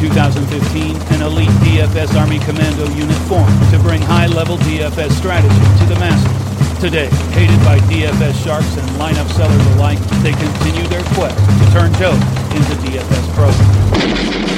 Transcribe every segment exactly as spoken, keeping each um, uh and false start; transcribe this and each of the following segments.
two thousand fifteen, an elite D F S Army Commando unit formed to bring high-level D F S strategy to the masses. Today, hated by D F S sharks and lineup sellers alike, they continue their quest to turn Joe into D F S pros.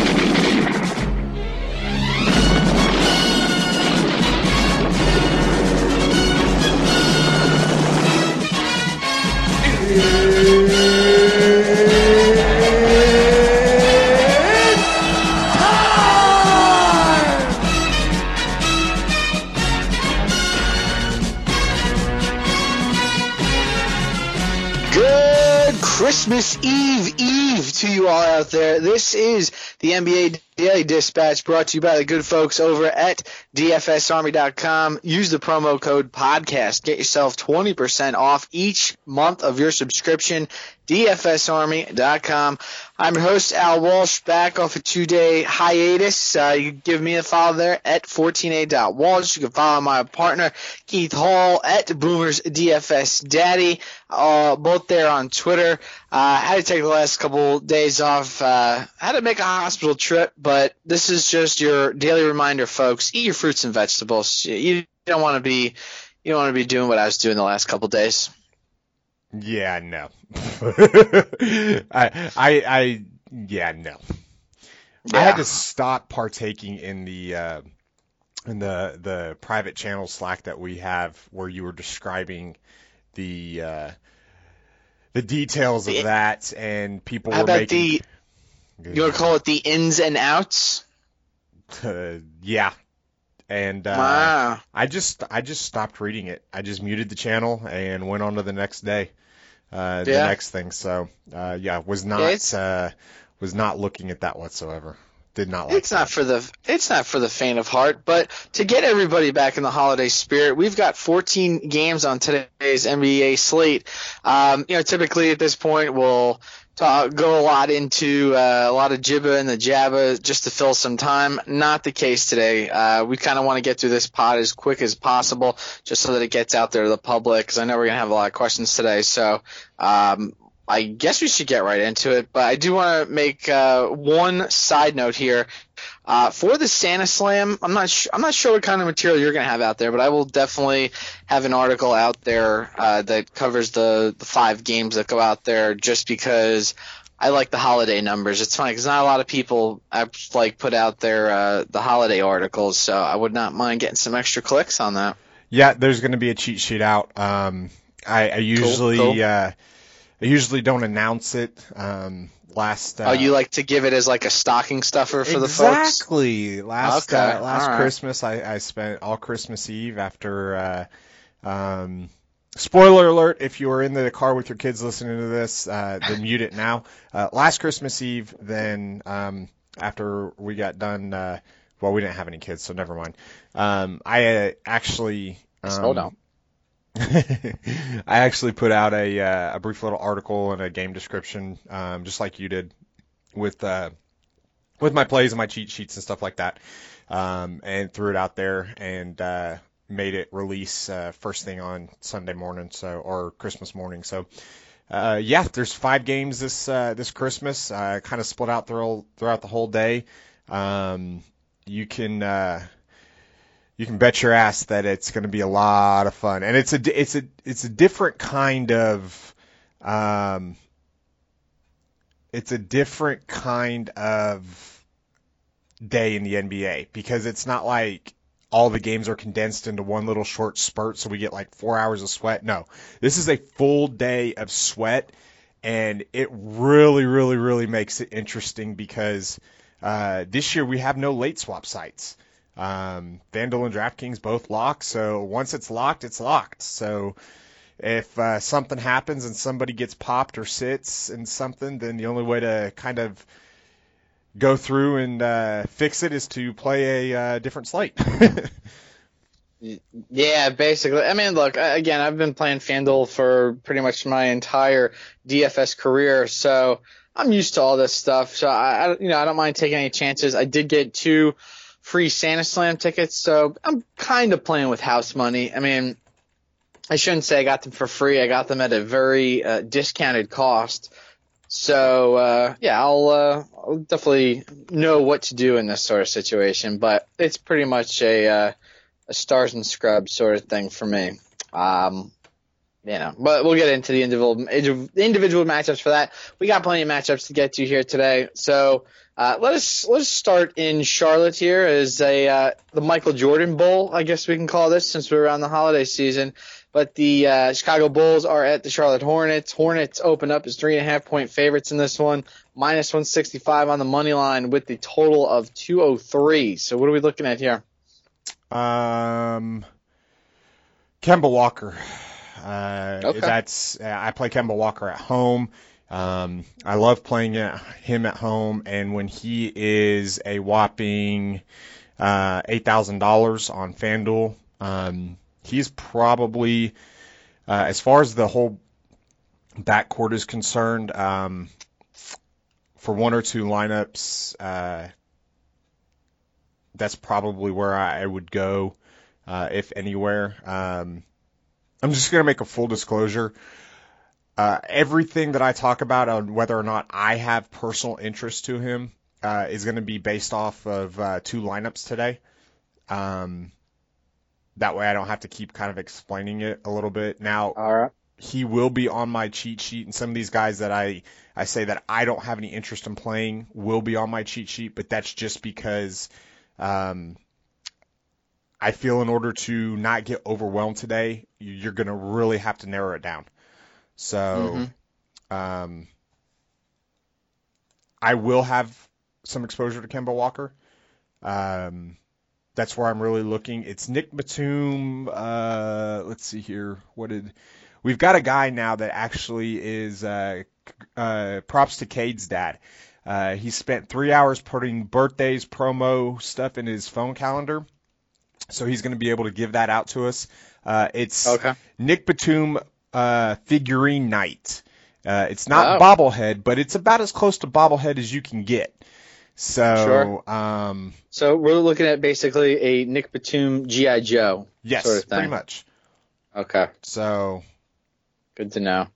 Christmas Eve Eve to you all out there. This is the N B A Daily Dispatch, brought to you by the good folks over at D F S Army dot com. Use the promo code podcast. Get yourself twenty percent off each month of your subscription. D F S Army dot com. I'm your host, Al Walsh, back off a two-day hiatus. Uh, you can give me a follow there at fourteen a dot walsh. You can follow my partner, Keith Hall, at Boomers D F S Daddy, uh, both there on Twitter. I uh, had to take the last couple days off. Uh, I had to make a hospital trip, but this is just your daily reminder, folks. Eat your fruits and vegetables. You don't want to be, you don't want to be doing what I was doing the last couple days. Yeah, no. I, I, I, yeah, no. Yeah. I had to stop partaking in the, uh, in the, the private channel Slack that we have, where you were describing the, uh, the details of that, and people How were about making. The, you want to call it the ins and outs? Uh, yeah. And uh, wow. I just I just stopped reading it. I just muted the channel and went on to the next day, uh, the yeah. next thing. So uh, yeah, was not uh, was not looking at that whatsoever. Did not like. It's that. not for the it's not for the faint of heart. But to get everybody back in the holiday spirit, we've got fourteen games on today's N B A slate. Um, you know, typically at this point we'll talk, go a lot into uh, a lot of jibba and the jabba just to fill some time. Not the case today. Uh, we kind of want to get through this pod as quick as possible, just so that it gets out there to the public, because I know we're gonna have a lot of questions today. So. Um, I guess we should get right into it, but I do want to make uh, one side note here. Uh, for the Santa Slam, I'm not sh- I'm not sure what kind of material you're going to have out there, but I will definitely have an article out there uh, that covers the, the five games that go out there, just because I like the holiday numbers. It's funny because not a lot of people uh, like put out their uh, the holiday articles, so I would not mind getting some extra clicks on that. Yeah, there's going to be a cheat sheet out. Um, I, I usually. Cool, cool. Uh, I usually don't announce it. Um, last. Uh, oh, you like to give it as like a stocking stuffer for exactly. the folks? Exactly. Last okay. uh, last right. Christmas, I, I spent all Christmas Eve after. Uh, um, spoiler alert: if you are in the car with your kids listening to this, uh, then mute it now. Uh, last Christmas Eve, then um, after we got done. Uh, well, we didn't have any kids, so never mind. Um, I uh, actually. Um, Hold on. I actually put out a uh, a brief little article and a game description, um, just like you did, with uh, with my plays and my cheat sheets and stuff like that, um, and threw it out there and uh, made it release uh, first thing on Sunday morning, so or Christmas morning. So uh, yeah, there's five games this uh, this Christmas, uh, kind of split out throughout throughout the whole day. Um, you can. Uh, You can bet your ass that it's going to be a lot of fun, and it's a it's a it's a different kind of um, it's a different kind of day in the N B A, because it's not like all the games are condensed into one little short spurt, so we get like four hours of sweat. No, this is a full day of sweat, and it really, really, really makes it interesting because uh, this year we have no late swap sites. Um, FanDuel and DraftKings both lock, so once it's locked, it's locked. So if uh, something happens and somebody gets popped or sits in something, then the only way to kind of go through and uh, fix it is to play a uh, different slate. Yeah, basically. I mean, look, again, I've been playing FanDuel for pretty much my entire D F S career, so I'm used to all this stuff. So I, I you know, I don't mind taking any chances. I did get two free Santa Slam tickets, so I'm kind of playing with house money. I mean, I shouldn't say I got them for free. I got them at a very uh, discounted cost. So, uh, yeah, I'll, uh, I'll definitely know what to do in this sort of situation, but it's pretty much a, uh, a stars and scrubs sort of thing for me. Um, you know, but we'll get into the individual, individual matchups for that. We got plenty of matchups to get to here today. So, uh, let us, let's start in Charlotte here as a, uh, the Michael Jordan Bowl, I guess we can call this since we're around the holiday season. But the uh, Chicago Bulls are at the Charlotte Hornets. Hornets open up as three and a half point favorites in this one, minus one sixty-five on the money line with the total of two oh three. So what are we looking at here? Um, Kemba Walker. Uh, Okay. That's I play Kemba Walker at home. Um, I love playing him at home, and when he is a whopping uh, eight thousand dollars on FanDuel, um, he's probably, uh, as far as the whole backcourt is concerned, um, for one or two lineups, uh, that's probably where I would go, uh, if anywhere. Um, I'm just going to make a full disclosure. Uh, everything that I talk about on whether or not I have personal interest to him uh, is going to be based off of uh, two lineups today. Um, that way I don't have to keep kind of explaining it a little bit. Now, All right. he will be on my cheat sheet, and some of these guys that I, I say that I don't have any interest in playing will be on my cheat sheet, but that's just because um, I feel in order to not get overwhelmed today, you're going to really have to narrow it down. So Mm-hmm. um, I will have some exposure to Kemba Walker. Um, that's where I'm really looking. It's Nick Batum. Uh, let's see here. What did we've got a guy now that actually is uh, uh, props to Cade's dad. Uh, he spent three hours putting birthdays, promo stuff in his phone calendar. So he's going to be able to give that out to us. Uh, it's Okay. Nick Batum uh, figurine night. Uh, it's not Oh. bobblehead, but it's about as close to bobblehead as you can get. So, Sure. um, So we're looking at basically a Nick Batum G I. Joe yes, sort of thing. pretty much. Okay. So, Good to know.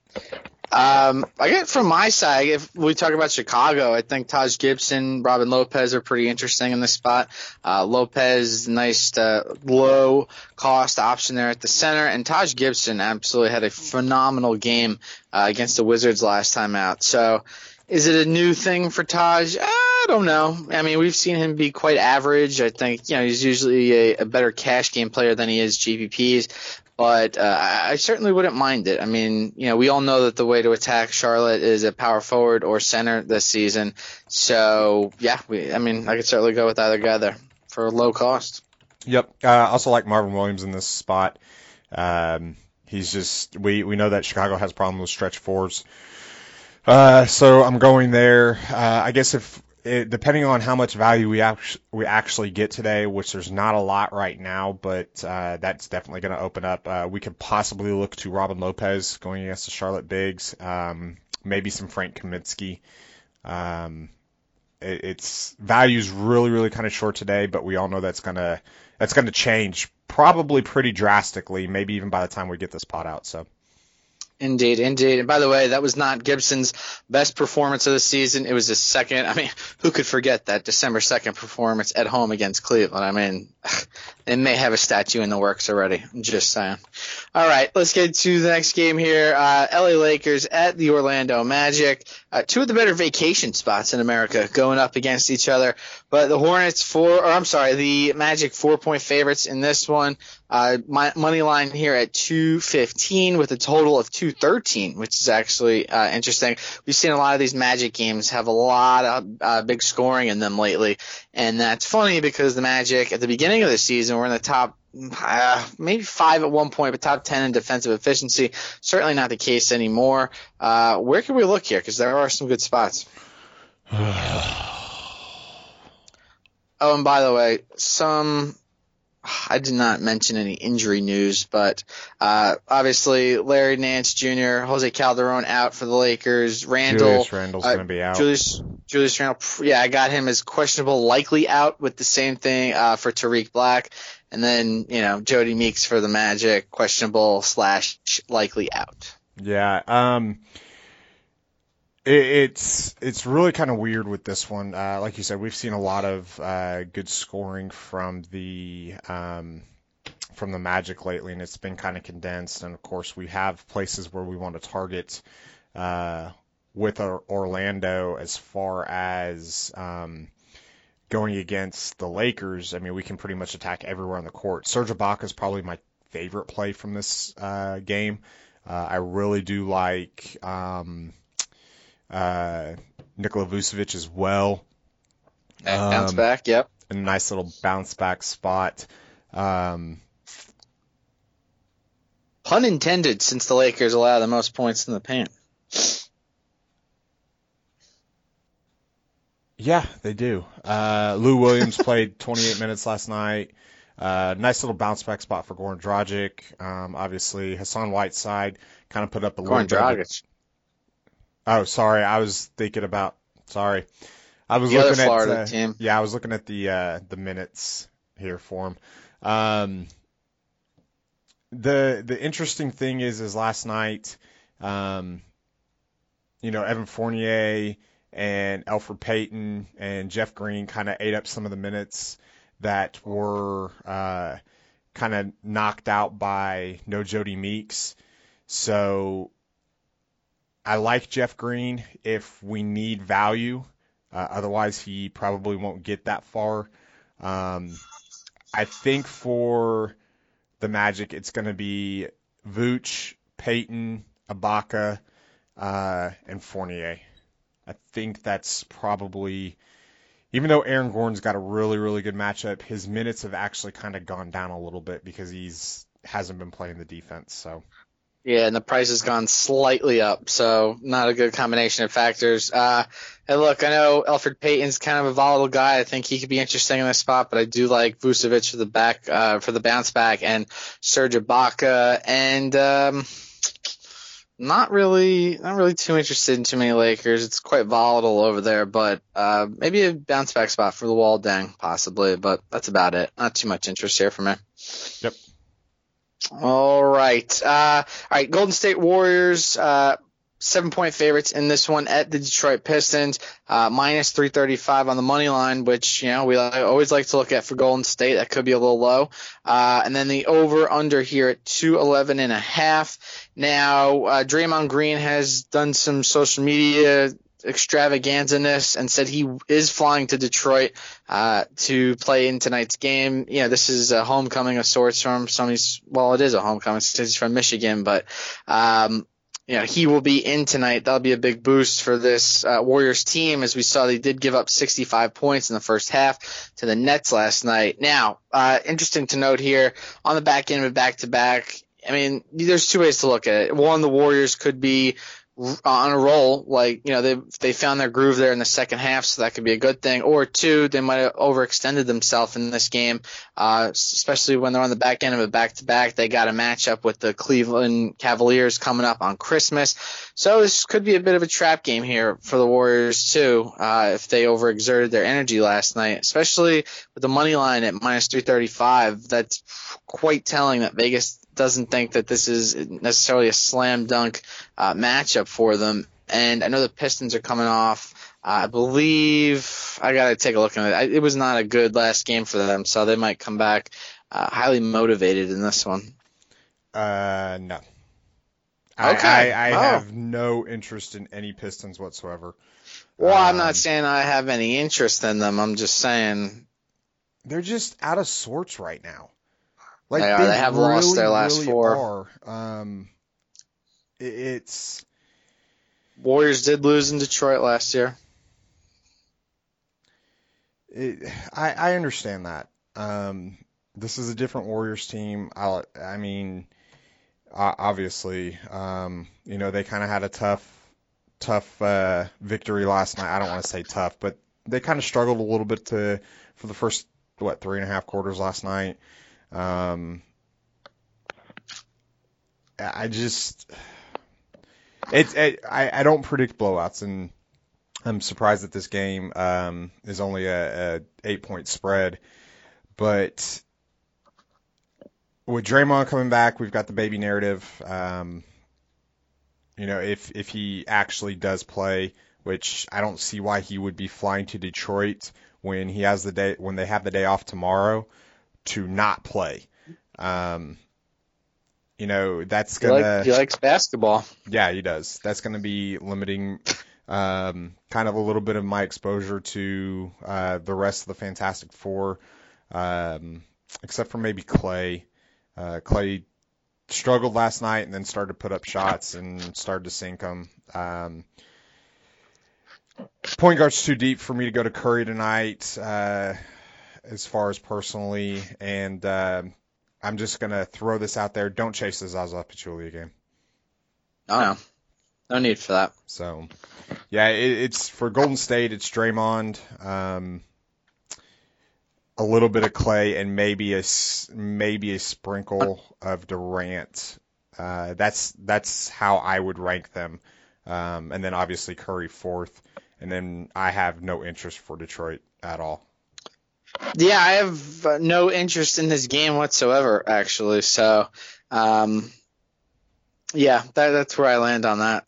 Um, I get from my side, if we talk about Chicago, I think Taj Gibson, Robin Lopez are pretty interesting in this spot. Uh, Lopez, nice uh, low cost option there at the center, and Taj Gibson absolutely had a phenomenal game uh, against the Wizards last time out. So, is it a new thing for Taj? I don't know. I mean, we've seen him be quite average. I think, you know, he's usually a, a better cash game player than he is G P Ps. But uh, I, I certainly wouldn't mind it. I mean, you know, we all know that the way to attack Charlotte is a power forward or center this season. So, yeah, we, I mean, I could certainly go with either guy there for low cost. yep. Uh, I also like Marvin Williams in this spot. Um, he's just we we know that Chicago has problems with stretch fours. Uh, so I'm going there. Uh, I guess if it, depending on how much value we actually we actually get today, which there's not a lot right now, but uh, that's definitely going to open up. Uh, we could possibly look to Robin Lopez going against the Charlotte Bigs, um, maybe some Frank Kaminsky. Um, it, it's value's really really kind of short today, but we all know that's gonna that's gonna change probably pretty drastically, maybe even by the time we get this pot out. So. Indeed, indeed. And by the way, that was not Gibson's best performance of the season. It was his second. I mean, who could forget that December second performance at home against Cleveland? I mean, they may have a statue in the works already. I'm just saying. All right, let's get to the next game here. Uh, L A Lakers at the Orlando Magic. Uh, two of the better vacation spots in America going up against each other. But the Hornets four, or I'm sorry, the Magic four-point favorites in this one. Uh, my money line here at two fifteen with a total of two thirteen, which is actually uh, interesting. We've seen a lot of these Magic games have a lot of uh, big scoring in them lately, and that's funny because the Magic at the beginning of the season were in the top uh, maybe five at one point, but top ten in defensive efficiency. Certainly not the case anymore. Uh, where can we look here? Because there are some good spots. Oh, and by the way, some. I did not mention any injury news, but uh, obviously Larry Nance Junior, Jose Calderon out for the Lakers. Randall, Julius Randle's uh, going to be out. Julius, Julius Randle, yeah, I got him as questionable, likely out with the same thing uh, for Tariq Black. And then, you know, Jody Meeks for the Magic, questionable slash likely out. Yeah. Um, It, it's it's really kind of weird with this one. Uh, like you said, we've seen a lot of uh, good scoring from the um, from the Magic lately, and it's been kind of condensed. And of course, we have places where we want to target uh, with our Orlando as far as um, going against the Lakers. I mean, we can pretty much attack everywhere on the court. Serge Ibaka is probably my favorite play from this uh, game. Uh, I really do like um, uh, Nikola Vucevic as well. Um, bounce Um, back, yep. A nice little bounce back spot. Um, Pun intended, since the Lakers allow the most points in the paint. yeah, they do. Uh, Lou Williams played twenty-eight minutes last night. Uh, nice little bounce back spot for Goran Dragic. Um, obviously, Hassan Whiteside kind of put up a Goran little bit. Of Dragic. a, oh, sorry, I was thinking about. Sorry, I was The other looking Florida at. Uh, team. Yeah, I was looking at the uh, the minutes here for him. Um, the the interesting thing is, is last night, um, you know, Evan Fournier and Elfrid Payton and Jeff Green kind of ate up some of the minutes that were uh, kind of knocked out by no Jody Meeks. So I like Jeff Green if we need value. Uh, otherwise, he probably won't get that far. Um, I think for the Magic, it's going to be Vooch, Payton, Ibaka, uh, and Fournier. I think that's probably, even though Aaron Gordon's got a really, really good matchup, his minutes have actually kind of gone down a little bit because he's hasn't been playing the defense. So Yeah, and the price has gone slightly up, so not a good combination of factors. Uh, and look, I know Elfrid Payton's kind of a volatile guy. I think he could be interesting in this spot, but I do like Vucevic for the back, uh, for the bounce back, and Serge Ibaka, and um, not really, not really too interested in too many Lakers. It's quite volatile over there, but uh, maybe a bounce back spot for the Wall Dang, possibly, but that's about it. Not too much interest here for me. Yep. All right. Uh, all right. Golden State Warriors, uh, seven point favorites in this one at the Detroit Pistons, uh, minus three thirty-five on the money line, which, you know, we always like to look at for Golden State. That could be a little low. Uh, and then the over under here at two eleven and a half. Now, uh, Draymond Green has done some social media extravaganza-ness and said he is flying to Detroit uh, to play in tonight's game. You know, this is a homecoming of sorts from some. He's, well, it is a homecoming since he's from Michigan, but um, you know, he will be in tonight. That'll be a big boost for this uh, Warriors team, as we saw they did give up sixty-five points in the first half to the Nets last night. Now, uh, interesting to note here on the back end of a back-to-back. I mean, there's two ways to look at it. One, the Warriors could be on a roll, like, you know, they they found their groove there in the second half, so that could be a good thing. Or two, they might have overextended themselves in this game, uh, especially when they're on the back end of a back-to-back. They got a matchup with the Cleveland Cavaliers coming up on Christmas. So this could be a bit of a trap game here for the Warriors, too, uh, if they overexerted their energy last night, especially with the money line at minus three thirty-five. That's quite telling that Vegas doesn't think that this is necessarily a slam dunk uh, matchup for them. And I know the Pistons are coming off, uh, I believe, I got to take a look at it. It was not a good last game for them, so they might come back uh, highly motivated in this one. Uh, no. Okay. I, I, I oh. have no interest in any Pistons whatsoever. Well, I'm Um, not saying I have any interest in them. I'm just saying They're just out of sorts right now. Like They are. They have really, lost their last really four. Are. Um, it, it's Warriors did lose in Detroit last year. it, I, I understand that. Um, this is a different Warriors team. I, I mean, uh, obviously, um, you know, they kind of had a tough, tough uh, victory last night. I don't want to say tough, but they kind of struggled a little bit to for the first what three and a half quarters last night. Um, I just, it's, it, I, I don't predict blowouts, and I'm surprised that this game, um, is only a, a eight point spread, but with Draymond coming back, we've got the baby narrative. Um, you know, if if he actually does play, which I don't see why he would be flying to Detroit when he has the day when they have the day off tomorrow to not play. Um, you know, that's gonna. He, like, he likes basketball. Yeah, he does. That's gonna be limiting, um, kind of a little bit of my exposure to uh, the rest of the Fantastic Four, um, except for maybe Clay. Uh, Clay struggled last night and then started to put up shots and started to sink them. Um, point guard's too deep for me to go to Curry tonight, uh, as far as personally, and uh, I'm just going to throw this out there. Don't chase the Zaza Pachulia game. Oh, no. No need for that. So, yeah, it, it's for Golden State, it's Draymond, um, a little bit of Clay, and maybe a, maybe a sprinkle of Durant. Uh, that's that's how I would rank them. Um, and then obviously Curry fourth. And then I have no interest for Detroit at all. Yeah, I have uh, no interest in this game whatsoever, actually. So, um, yeah, that, that's where I land on that.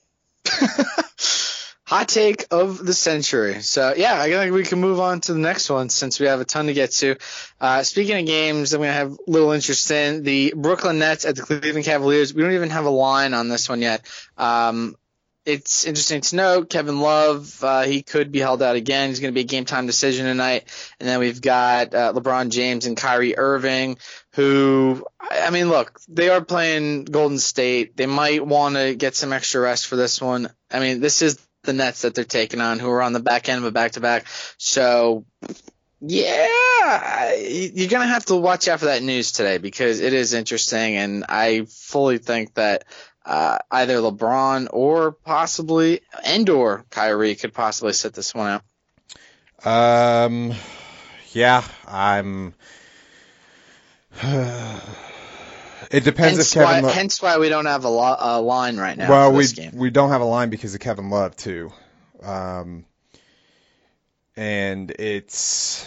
Hot take of the century. So, yeah, I think we can move on to the next one since we have a ton to get to. Uh, speaking of games, I'm going to have little interest in the Brooklyn Nets at the Cleveland Cavaliers. We don't even have a line on this one yet. Um, it's interesting to note Kevin Love, uh, he could be held out again. He's going to be a game-time decision tonight. And then we've got uh, LeBron James and Kyrie Irving, who, I mean, look, they are playing Golden State. They might want to get some extra rest for this one. I mean, this is the Nets that they're taking on, who are on the back end of a back-to-back. So, yeah, you're going to have to watch out for that news today because it is interesting, and I fully think that uh, either LeBron or possibly and or Kyrie could possibly sit this one out. Um, yeah, I'm... It depends hence if Kevin. Why, Lo- hence why we don't have a, lo- a line right now. Well, for we this game. we don't have a line because of Kevin Love too, um, and it's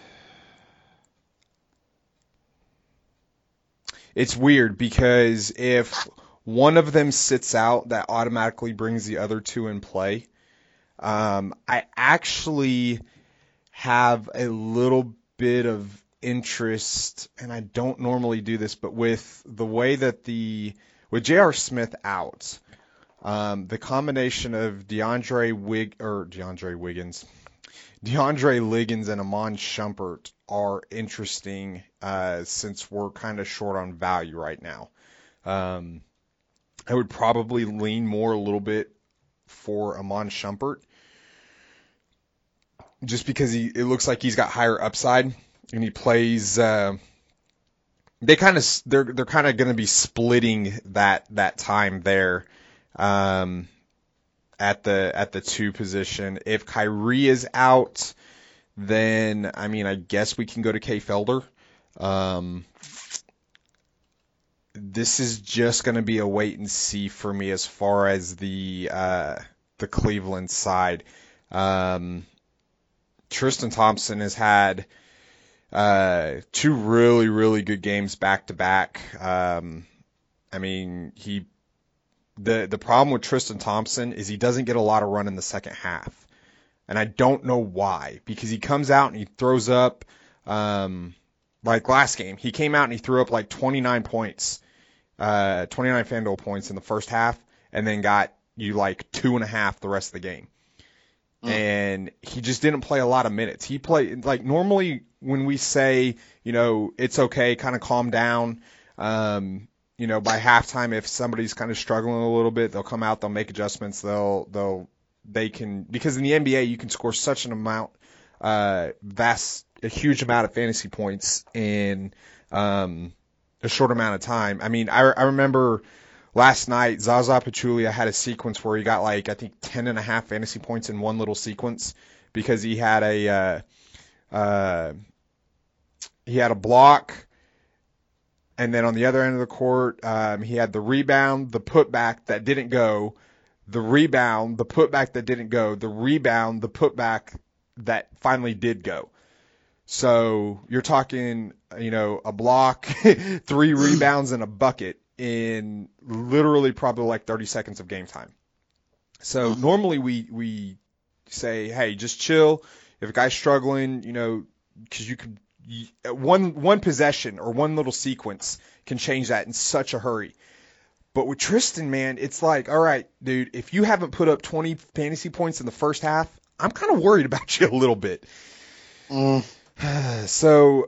it's weird because if one of them sits out, that automatically brings the other two in play. Um, I actually have a little bit of interest, and I don't normally do this, but with the way that the with J R. Smith out, um, the combination of DeAndre Wig or DeAndre Wiggins, DeAndre Liggins and Amon Shumpert are interesting uh, since we're kind of short on value right now. Um, I would probably lean more a little bit for Amon Shumpert, just because he it looks like he's got higher upside. And he plays. Uh, they kind of they're they're kind of going to be splitting that that time there, um, at the at the two position. If Kyrie is out, then I mean I guess we can go to Kay Felder. Um, this is just going to be a wait and see for me as far as the uh, the Cleveland side. Um, Tristan Thompson has had. Uh, two really, really good games back to back. Um, I mean, he, the, the problem with Tristan Thompson is he doesn't get a lot of run in the second half. And I don't know why, because he comes out and he throws up, um, like last game, he came out and he threw up like twenty-nine points, uh, twenty-nine FanDuel points in the first half, and then got you like two and a half the rest of the game. And he just didn't play a lot of minutes. He played, like, normally when we say, you know, it's okay, kind of calm down, um, you know, by halftime, if somebody's kind of struggling a little bit, they'll come out, they'll make adjustments, they'll, they'll, they can, because in the N B A, you can score such an amount, uh, vast, a huge amount of fantasy points in, um, a short amount of time. I mean, I, I remember last night, Zaza Pachulia had a sequence where he got like, I think, ten and a half fantasy points in one little sequence because he had a, uh, uh, he had a block, and then on the other end of the court, um, he had the rebound, the putback that didn't go, the rebound, the putback that didn't go, the rebound, the putback that finally did go. So you're talking, you know, a block, three rebounds, and a bucket in literally probably like thirty seconds of game time. So mm-hmm. normally we we say, hey, just chill. If a guy's struggling, you know, because you could one one possession or one little sequence can change that in such a hurry. But with Tristan, man, it's like, all right, dude, if you haven't put up twenty fantasy points in the first half, I'm kind of worried about you a little bit. Mm. So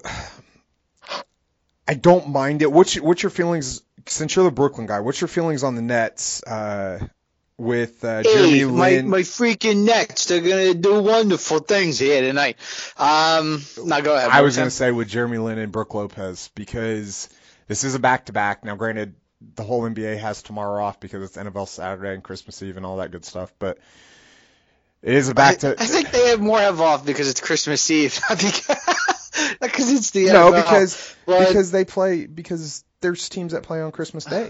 I don't mind it. What's your, what's your feelings, since you're the Brooklyn guy, what's your feelings on the Nets uh, with uh, hey, Jeremy my, Lin? My freaking Nets, they're going to do wonderful things here tonight. Um, now go ahead. I was going to say with Jeremy Lin and Brook Lopez, because this is a back-to-back. Now, granted, the whole N B A has tomorrow off because it's N F L Saturday and Christmas Eve and all that good stuff, but it is a back to. I, I think they have more have off because it's Christmas Eve, not because, not because it's the no, N F L. because but, because they play because there's teams that play on Christmas Day.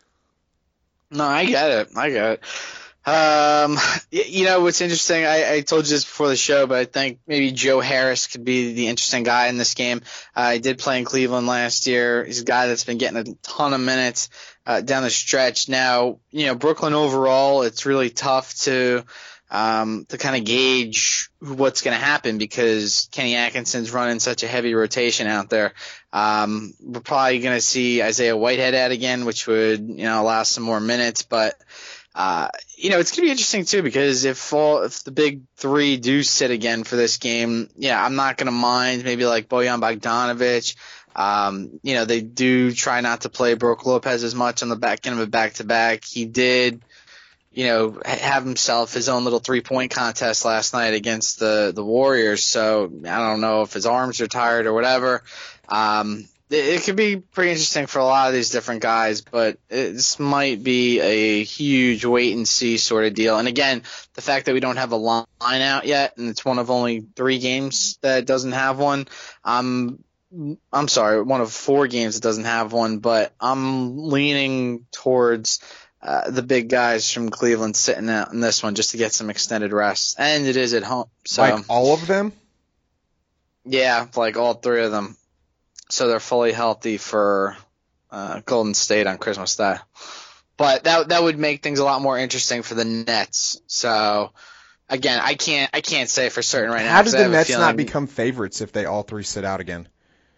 No, I get it. I get it. Um, you know what's interesting? I, I told you this before the show, but I think maybe Joe Harris could be the interesting guy in this game. Uh, he did play in Cleveland last year. He's a guy that's been getting a ton of minutes uh, down the stretch. Now, you know, Brooklyn overall, it's really tough to um, to kind of gauge what's going to happen because Kenny Atkinson's running such a heavy rotation out there. Um, we're probably going to see Isaiah Whitehead out again, which would, you know, allow some more minutes, but Uh, you know, it's going to be interesting, too, because if all, if the big three do sit again for this game, yeah, I'm not going to mind maybe like Bojan Bogdanovic. Um, you know, they do try not to play Brook Lopez as much on the back end of a back-to-back. He did, you know, have himself his own little three-point contest last night against the, the Warriors. So I don't know if his arms are tired or whatever. Um It could be pretty interesting for a lot of these different guys, but this might be a huge wait-and-see sort of deal. And again, the fact that we don't have a line out yet, and it's one of only three games that doesn't have one, I'm, I'm sorry, one of four games that doesn't have one, but I'm leaning towards uh, the big guys from Cleveland sitting out in this one just to get some extended rest. And it is at home. So, like all of them? Yeah, like all three of them. So they're fully healthy for uh, Golden State on Christmas Day. But that that would make things a lot more interesting for the Nets. So again, I can't I can't say for certain right now. How did the Nets not become favorites if they all three sit out again?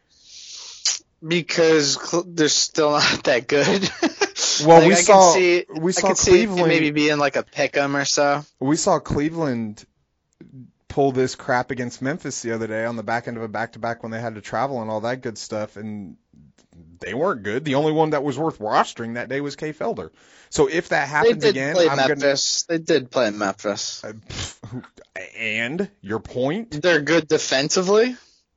Because they're still not that good. Well, like we I saw could see, we saw I could Cleveland see it maybe being like a pick'em or so. We saw Cleveland pull this crap against Memphis the other day on the back end of a back-to-back when they had to travel and all that good stuff, and they weren't good. The only one that was worth rostering that day was Kay Felder. So if that happens they did again, play I'm Memphis. Gonna... They did play Memphis. Uh, and your point? They're good defensively.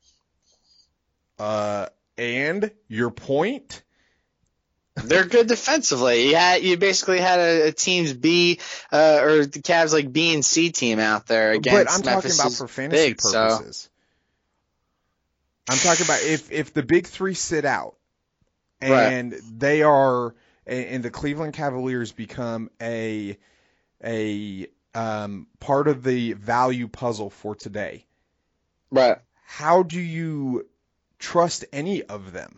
Uh, and your point? They're good defensively. You had you basically had a, a team's B uh, or the Cavs like B and C team out there against. But I'm Memphis talking about for fantasy big, purposes. So. I'm talking about if if the big three sit out and right. they are and the Cleveland Cavaliers become a a um, part of the value puzzle for today. Right. How do you trust any of them?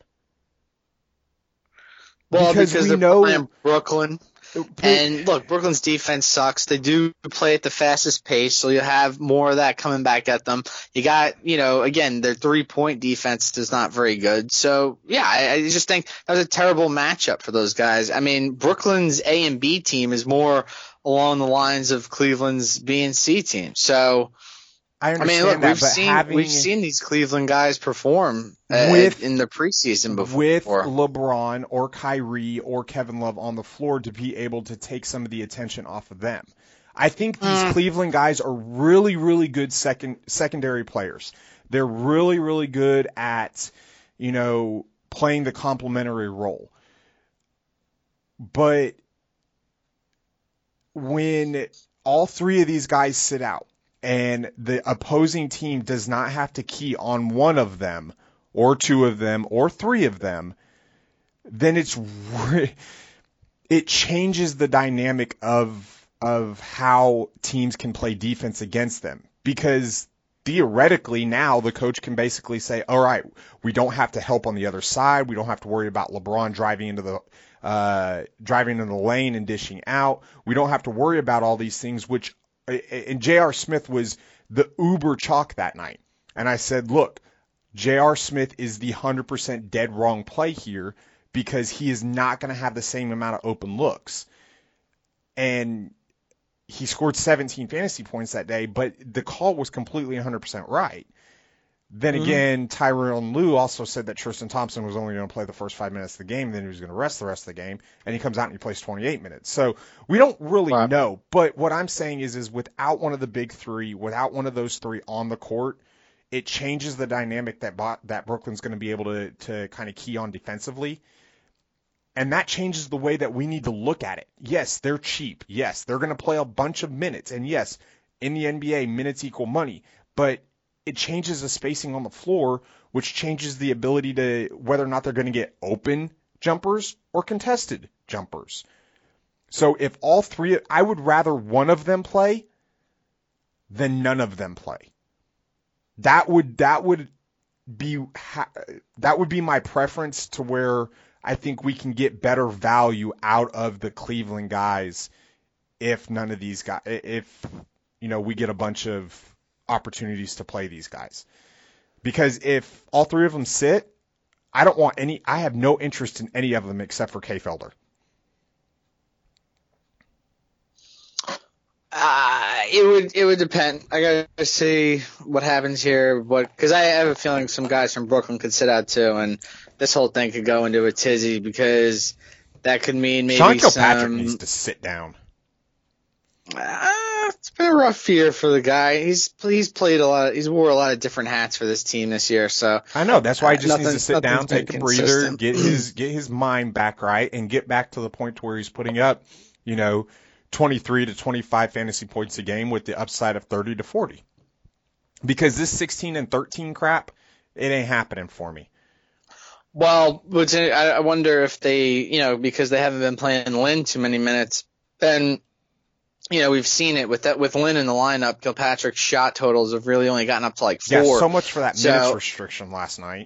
Well, because, because we they're know playing Brooklyn. And look, Brooklyn's defense sucks. They do play at the fastest pace, so you have more of that coming back at them. You got, you know, again, their three-point defense is not very good. So, yeah, I, I just think that was a terrible matchup for those guys. I mean, Brooklyn's A and B team is more along the lines of Cleveland's B and C team. So, I, I mean, look, that, we've seen having, we've seen these Cleveland guys perform with, uh, in the preseason before. With LeBron or Kyrie or Kevin Love on the floor to be able to take some of the attention off of them. I think these mm. Cleveland guys are really, really good second secondary players. They're really, really good at, you know, playing the complementary role. But when all three of these guys sit out, and the opposing team does not have to key on one of them or two of them or three of them, then it's re- it changes the dynamic of of how teams can play defense against them. Because theoretically now the coach can basically say, all right, we don't have to help on the other side. We don't have to worry about LeBron driving into the uh, driving into the lane and dishing out. We don't have to worry about all these things, which and J R. Smith was the uber chalk that night. And I said, look, J R. Smith is the one hundred percent dead wrong play here because he is not going to have the same amount of open looks. And he scored seventeen fantasy points that day, but the call was completely one hundred percent right. Then Mm-hmm. again, Tyronn Lue also said that Tristan Thompson was only going to play the first five minutes of the game, then he was going to rest the rest of the game, and he comes out and he plays twenty-eight minutes. So we don't really Right. know. But what I'm saying is, is without one of the big three, without one of those three on the court, it changes the dynamic that Bo- that Brooklyn's going to be able to to kind of key on defensively. And that changes the way that we need to look at it. Yes, they're cheap. Yes, they're going to play a bunch of minutes. And yes, in the N B A, minutes equal money. But it changes the spacing on the floor, which changes the ability to whether or not they're going to get open jumpers or contested jumpers. So if all three, I would rather one of them play than none of them play. That would that would be that would be my preference to where I think we can get better value out of the Cleveland guys if none of these guys, if, you know, we get a bunch of opportunities to play these guys. Because if all three of them sit, I don't want any, I have no interest in any of them except for Kay Felder. Uh, it would it would depend. I gotta see what happens here. What because I have a feeling some guys from Brooklyn could sit out too, and this whole thing could go into a tizzy because that could mean maybe Sean Kilpatrick some. needs to sit down. Uh, it's been a rough year for the guy. He's he's played a lot. He's wore a lot of different hats for this team this year. So I know that's why he just uh, needs to sit down, nothing's been take a breather, consistent. get his get his mind back right, and get back to the point to where he's putting up, you know, twenty-three to twenty-five fantasy points a game with the upside of thirty to forty. Because this sixteen and thirteen crap, it ain't happening for me. Well, what's in, I I wonder if they, you know, because they haven't been playing Lynn too many minutes, then, you know, we've seen it with that with Lynn in the lineup. Kilpatrick's shot totals have really only gotten up to like four. Yeah, so much for that So- minutes restriction last night.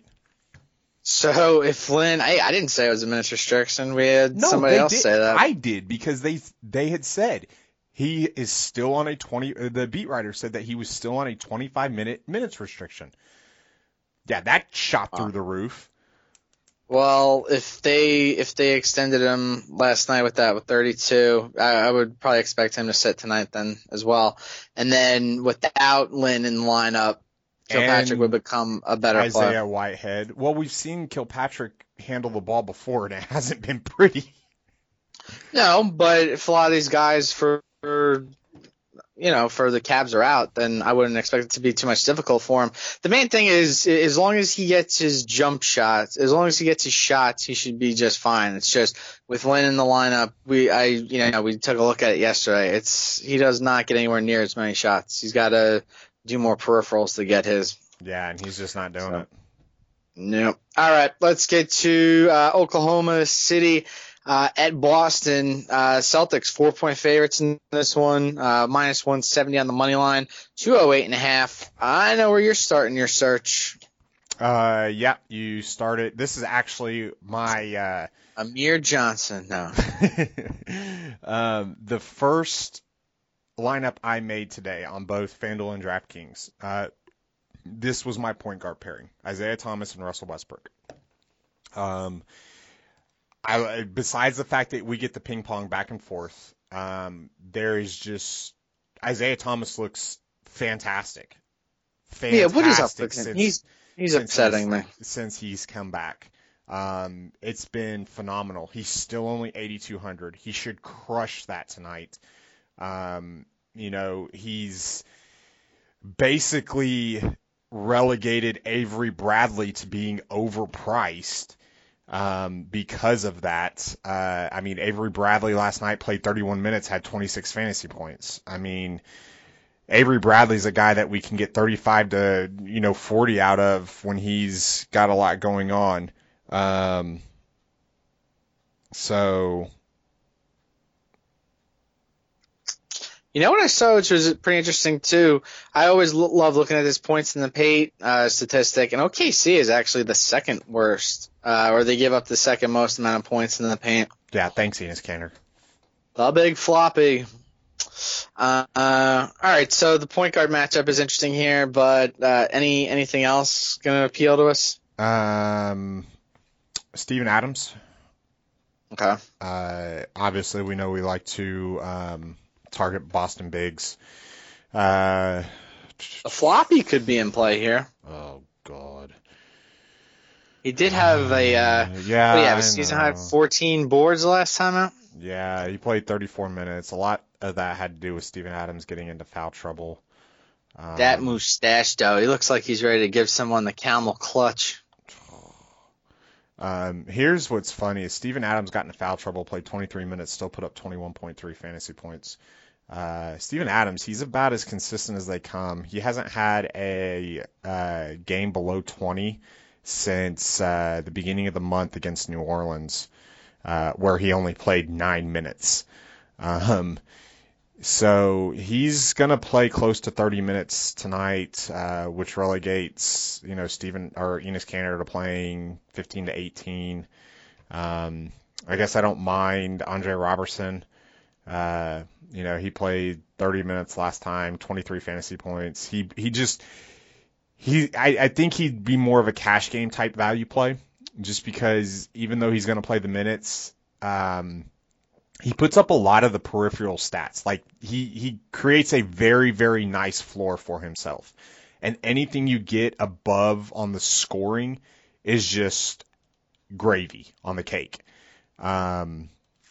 So if Lynn, I, I didn't say it was a minutes restriction. We had No, somebody they else did. say that. I did because they they had said he is still on a twenty. uh, The beat writer said that he was still on a twenty-five minute minutes restriction. Yeah, that shot through Oh. the roof. Well, if they if they extended him last night with that with thirty-two, I, I would probably expect him to sit tonight then as well. And then without Lynn in the lineup, Kilpatrick And would become a better Isaiah player. Whitehead. Well, we've seen Kilpatrick handle the ball before, and it hasn't been pretty. No, but if a lot of these guys for, for you know for the Cavs are out, then I wouldn't expect it to be too much difficult for him. The main thing is as long as he gets his jump shots, as long as he gets his shots, he should be just fine. It's just with Lynn in the lineup, we I you know we took a look at it yesterday. It's he does not get anywhere near as many shots. He's got to do more peripherals to get his. Yeah, and he's just not doing So- it. Nope. All right, let's get to uh, Oklahoma City uh, at Boston. Uh, Celtics four-point favorites in this one, uh, minus one seventy on the money line, two oh eight and a half. I know where you're starting your search. Uh, yeah, you started. This is actually my uh, Amir Johnson. No. um, the first lineup I made today on both FanDuel and DraftKings. Uh, this was my point guard pairing: Isaiah Thomas and Russell Westbrook. Um, I besides the fact that we get the ping pong back and forth, um, there is just Isaiah Thomas looks fantastic. Fantastic. Yeah, what is up with him? since- He's he's since upsetting me. since he's come back. Um, it's been phenomenal. He's still only eighty-two hundred. He should crush that tonight. Um, you know, he's basically relegated Avery Bradley to being overpriced um, because of that. Uh, I mean, Avery Bradley last night played thirty-one minutes, had twenty-six fantasy points. I mean, Avery Bradley's a guy that we can get thirty-five to, you know, forty out of when he's got a lot going on. Um, so You know what I saw, which was pretty interesting too? I always lo- love looking at this points in the paint uh, statistic, and O K C is actually the second worst, uh, or they give up the second most amount of points in the paint. Yeah, thanks, Enes Kanter. The big floppy. Uh, uh, all right, so the point guard matchup is interesting here, but uh, any anything else going to appeal to us? Um, Steven Adams. Okay. Uh, obviously, we know we like to um, target Boston bigs. Uh, A floppy could be in play here. oh God. He did have a uh, yeah, what do you have, I a season know. high fourteen boards the last time out. Yeah, he played thirty-four minutes. A lot of that had to do with Steven Adams getting into foul trouble. Um, That mustache, though, he looks like he's ready to give someone the camel clutch. Um, here's what's funny is Steven Adams got into foul trouble, played twenty-three minutes, still put up twenty-one point three fantasy points. Uh, Steven Adams, he's about as consistent as they come. He hasn't had a uh, game below twenty since uh, the beginning of the month against New Orleans, uh, where he only played nine minutes. Um, so he's going to play close to thirty minutes tonight, uh, which relegates, you know, Steven or Enes Kanter to playing fifteen to eighteen. Um, I guess I don't mind Andre Robertson. Uh, you know, he played thirty minutes last time, twenty-three fantasy points. He he just he I, I think he'd be more of a cash game type value play, just because even though he's going to play the minutes, um, he puts up a lot of the peripheral stats. Like he, he creates a very, very nice floor for himself. And anything you get above on the scoring is just gravy on the cake. Um,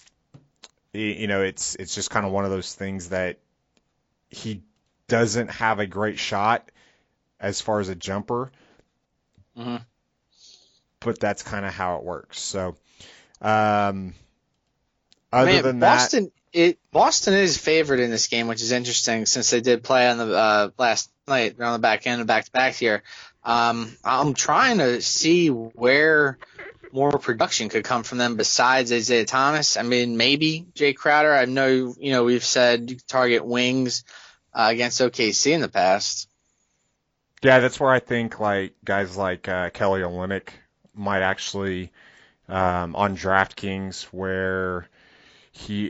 you know, it's, it's just kind of one of those things that he doesn't have a great shot as far as a jumper, Mm-hmm. but that's kind of how it works. So, um, Other Man, than Boston, that, it Boston is favored in this game, which is interesting since they did play on the uh, last night on the back end of back to back here. Um, I'm trying to see where more production could come from them besides Isaiah Thomas. I mean, maybe Jay Crowder. I know you know we've said you target wings uh, against O K C in the past. yeah, that's where I think like guys like uh, Kelly Olynyk might actually um, on DraftKings where he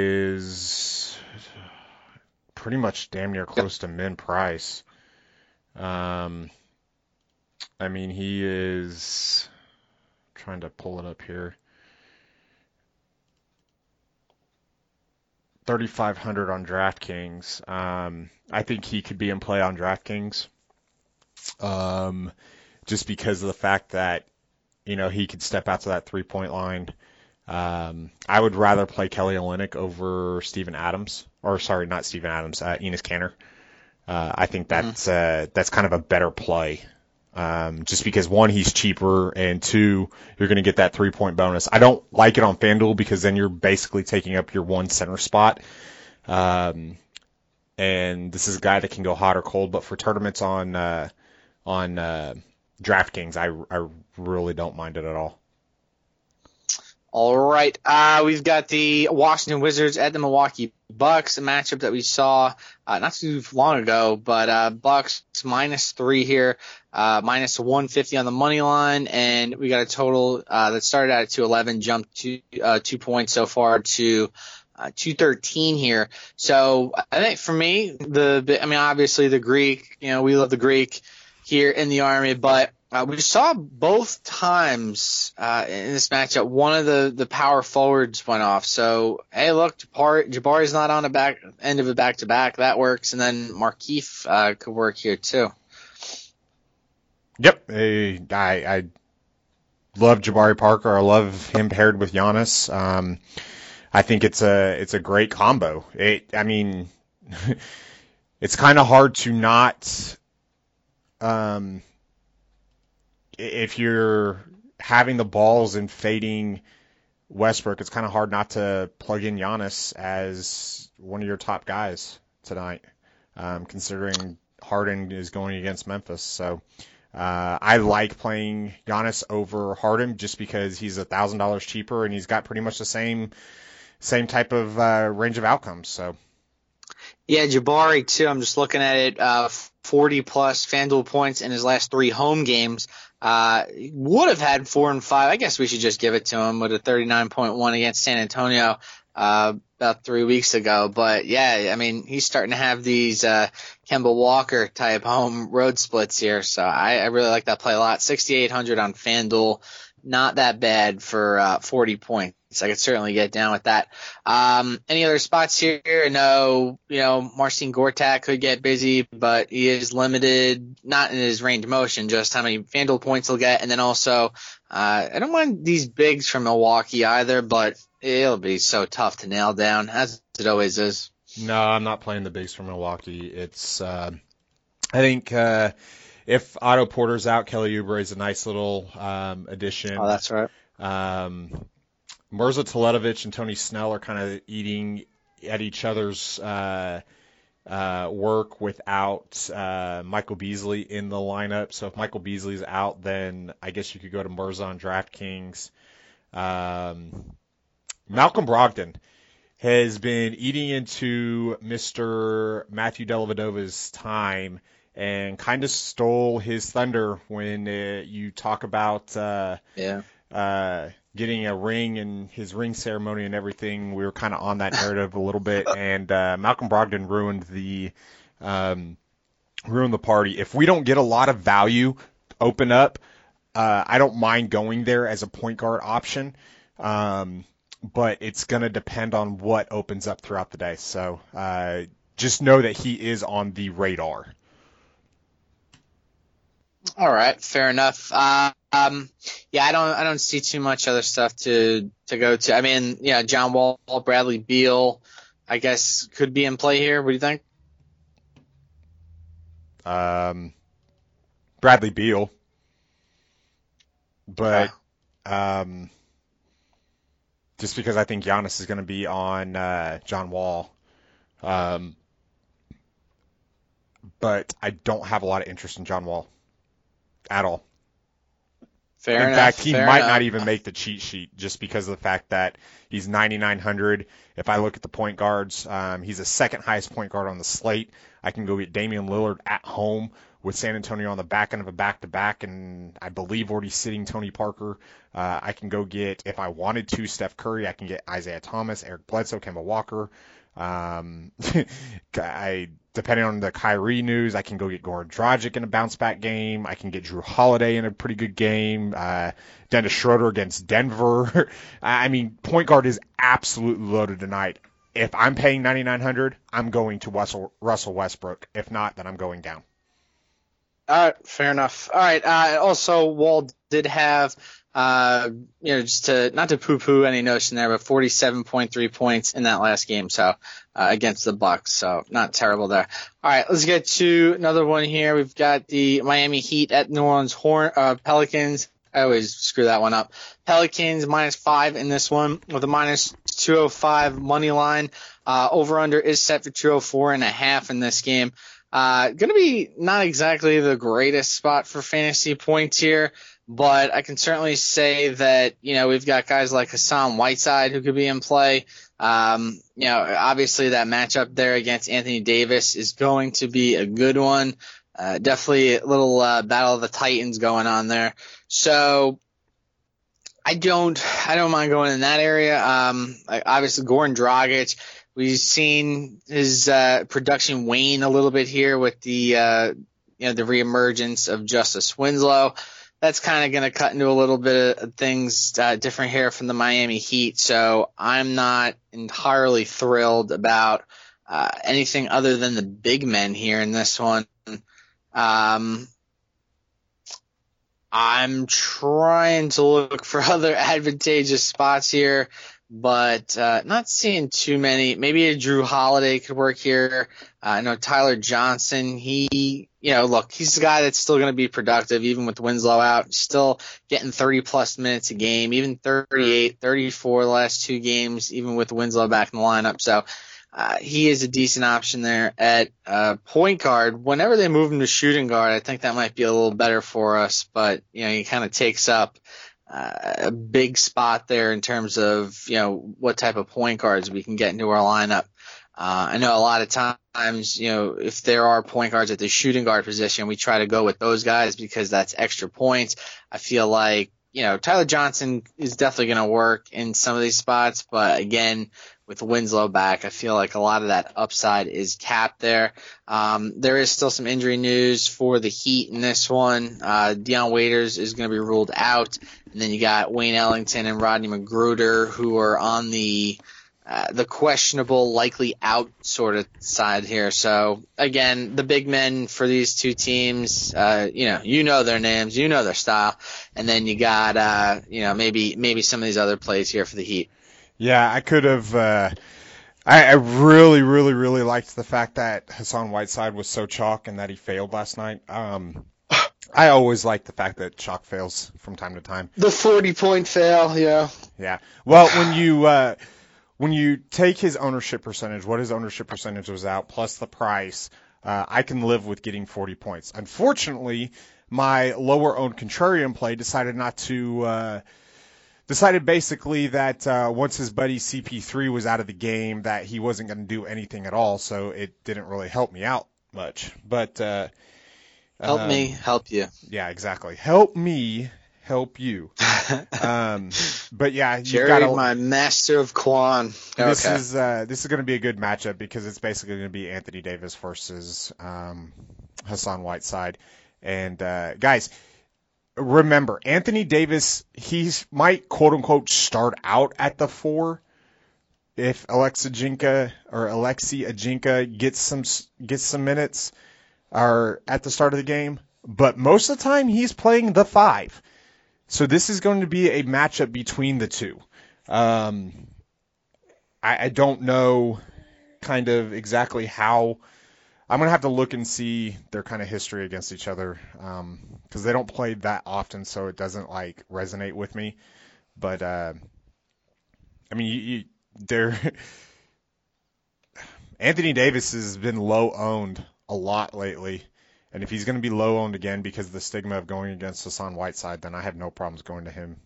is pretty much damn near close to min price. Um, I mean, he is trying to pull it up here. thirty-five hundred on DraftKings. Um, I think he could be in play on DraftKings. Um, just because of the fact that, you know, he could step out to that three-point line. Um, I would rather play Kelly Olynyk over Steven Adams, or sorry, not Steven Adams, uh, Enes Kanter. Uh, I think that's uh, that's kind of a better play, um, just because one, he's cheaper, and two, you're going to get that three point bonus. I don't like it on FanDuel because then you're basically taking up your one center spot, um, and this is a guy that can go hot or cold. But for tournaments on uh, on uh, DraftKings, I I really don't mind it at all. All right, uh, we've got the Washington Wizards at the Milwaukee Bucks, a matchup that we saw uh, not too long ago, but uh, Bucks minus three here, uh, minus one fifty on the money line, and we got a total uh, that started out at two eleven, jumped two, uh, two points so far to uh, two thirteen here. So I think for me, the I mean, obviously the Greek, you know, we love the Greek here in the Army, but Uh, we saw both times uh, in this matchup, one of the, the power forwards went off. So, hey, look, Jabari, Jabari's not on the back end of a back-to-back. That works. And then Markieff uh, could work here, too. Yep. I, I love Jabari Parker. I love him paired with Giannis. Um, I think it's a it's a great combo. It, I mean, it's kind of hard to not um, – if you're having the balls and fading Westbrook, it's kind of hard not to plug in Giannis as one of your top guys tonight, um, considering Harden is going against Memphis. So uh, I like playing Giannis over Harden just because he's a thousand dollars cheaper and he's got pretty much the same same type of uh, range of outcomes. So. Yeah, Jabari too. I'm just looking at it. Uh, forty plus FanDuel points in his last three home games. Uh, would have had four and five. I guess we should just give it to him with a thirty-nine point one against San Antonio uh, about three weeks ago. But yeah, I mean, he's starting to have these uh, Kemba Walker type home road splits here. So I, I really like that play a lot. sixty-eight hundred on FanDuel. Not that bad for uh, forty points. I could certainly get down with that. Um, any other spots here? No, you know, Marcin Gortat could get busy, but he is limited, not in his range of motion, just how many FanDuel points he'll get. And then also, uh, I don't mind these bigs from Milwaukee either, but it'll be so tough to nail down, as it always is. No, I'm not playing the bigs from Milwaukee. It's, uh, I think, uh, if Otto Porter's out, Kelly Oubre is a nice little um, addition. Oh, that's right. Um, Mirza Teletovic and Tony Snell are kind of eating at each other's uh, uh, work without uh, Michael Beasley in the lineup. So if Michael Beasley's out, then I guess you could go to Mirza on DraftKings. Um, Malcolm Brogdon has been eating into Mister Matthew Dellavedova's time and kind of stole his thunder when uh, you talk about uh, yeah. uh, getting a ring and his ring ceremony and everything. We were kind of on that narrative a little bit, and uh, Malcolm Brogdon ruined the um, ruined the party. If we don't get a lot of value open up, uh, I don't mind going there as a point guard option, um, but it's going to depend on what opens up throughout the day. So uh, just know that he is on the radar. All right, fair enough. Uh, um, yeah, I don't, I don't see too much other stuff to, to go to. I mean, yeah, John Wall, Bradley Beal, I guess could be in play here. What do you think? Um, Bradley Beal, but okay. um, just because I think Giannis is going to be on uh, John Wall, um, but I don't have a lot of interest in John Wall at all. Fair in enough, fact, he fair might enough. not even make the cheat sheet just because of the fact that he's ninety-nine hundred. If I look at the point guards, um, he's the second highest point guard on the slate. I can go get Damian Lillard at home with San Antonio on the back end of a back-to-back, and I believe already sitting Tony Parker. Uh, I can go get, if I wanted to, Steph Curry. I can get Isaiah Thomas, Eric Bledsoe, Kemba Walker. Um, I, depending on the Kyrie news, I can go get Goran Dragic in a bounce-back game. I can get Drew Holiday in a pretty good game. Uh, Dennis Schroeder against Denver. I mean, point guard is absolutely loaded tonight. If I'm paying ninety-nine hundred, I'm going to Russell, Russell Westbrook. If not, then I'm going down. All right, fair enough. All right. Uh, also, Wall did have, uh, you know, just to not to poo-poo any notion there, but forty-seven point three points in that last game, so uh, against the Bucks, so not terrible there. All right, let's get to another one here. We've got the Miami Heat at New Orleans Horn uh, Pelicans. I always screw that one up. Pelicans minus five in this one with a minus two oh five money line. Uh, over-under is set for two oh four and a half in this game. Uh, going to be not exactly the greatest spot for fantasy points here, but I can certainly say that, you know, we've got guys like Hassan Whiteside who could be in play. Um, you know, obviously that matchup there against Anthony Davis is going to be a good one. Uh, definitely a little uh, battle of the Titans going on there. So I don't, I don't mind going in that area. Um, like obviously Goran Dragic, we've seen his uh, production wane a little bit here with the, uh, you know, the reemergence of Justice Winslow. That's kind of going to cut into a little bit of things uh, different here from the Miami Heat. So I'm not entirely thrilled about uh, anything other than the big men here in this one. Um, I'm trying to look for other advantageous spots here, but uh, not seeing too many. Maybe a Drew Holiday could work here. Uh, I know Tyler Johnson, he, you know, look, he's the guy that's still going to be productive even with Winslow out, still getting thirty plus minutes a game, even thirty-eight, thirty-four the last two games, even with Winslow back in the lineup. So uh, he is a decent option there at uh, point guard. Whenever they move him to shooting guard, I think that might be a little better for us, but, you know, he kind of takes up Uh, a big spot there in terms of, you know, what type of point guards we can get into our lineup. Uh, I know a lot of times, you know, if there are point guards at the shooting guard position, we try to go with those guys because that's extra points. I feel like, you know, Tyler Johnson is definitely going to work in some of these spots, but again, with Winslow back, I feel like a lot of that upside is capped there. Um, there is still some injury news for the Heat in this one. Uh, Deion Waiters is going to be ruled out, and then you got Wayne Ellington and Rodney McGruder who are on the uh, the questionable, likely out sort of side here. So again, the big men for these two teams, uh, you know, you know their names, you know their style, and then you got uh, you know maybe maybe some of these other plays here for the Heat. Yeah, I could have. Uh, I, I really, really, really liked the fact that Hassan Whiteside was so chalk and that he failed last night. Um, I always like the fact that chalk fails from time to time. The forty-point fail, yeah. Yeah. Well, when you uh, when you take his ownership percentage, what his ownership percentage was out, plus the price, uh, I can live with getting forty points. Unfortunately, my lower-owned contrarian play decided not to. Uh, Decided basically that uh, once his buddy C P three was out of the game that he wasn't going to do anything at all, so it didn't really help me out much. But uh, help um, me, help you. Yeah, exactly. Help me, help you. um, but yeah, you've Jerry, got a, my master of Quan. This okay. is uh, this is going to be a good matchup because it's basically going to be Anthony Davis versus um, Hassan Whiteside, and uh, guys. Remember, Anthony Davis, he's might quote unquote start out at the four if Alexa Jinka or Alexi Ajinka gets some gets some minutes or at the start of the game, but most of the time he's playing the five. So this is going to be a matchup between the two. Um, I, I don't know kind of exactly how. I'm going to have to look and see their kind of history against each other because um, they don't play that often, so it doesn't like resonate with me. But, uh, I mean, you, you, they're Anthony Davis has been low-owned a lot lately, and if he's going to be low-owned again because of the stigma of going against Hassan Whiteside, then I have no problems going to him.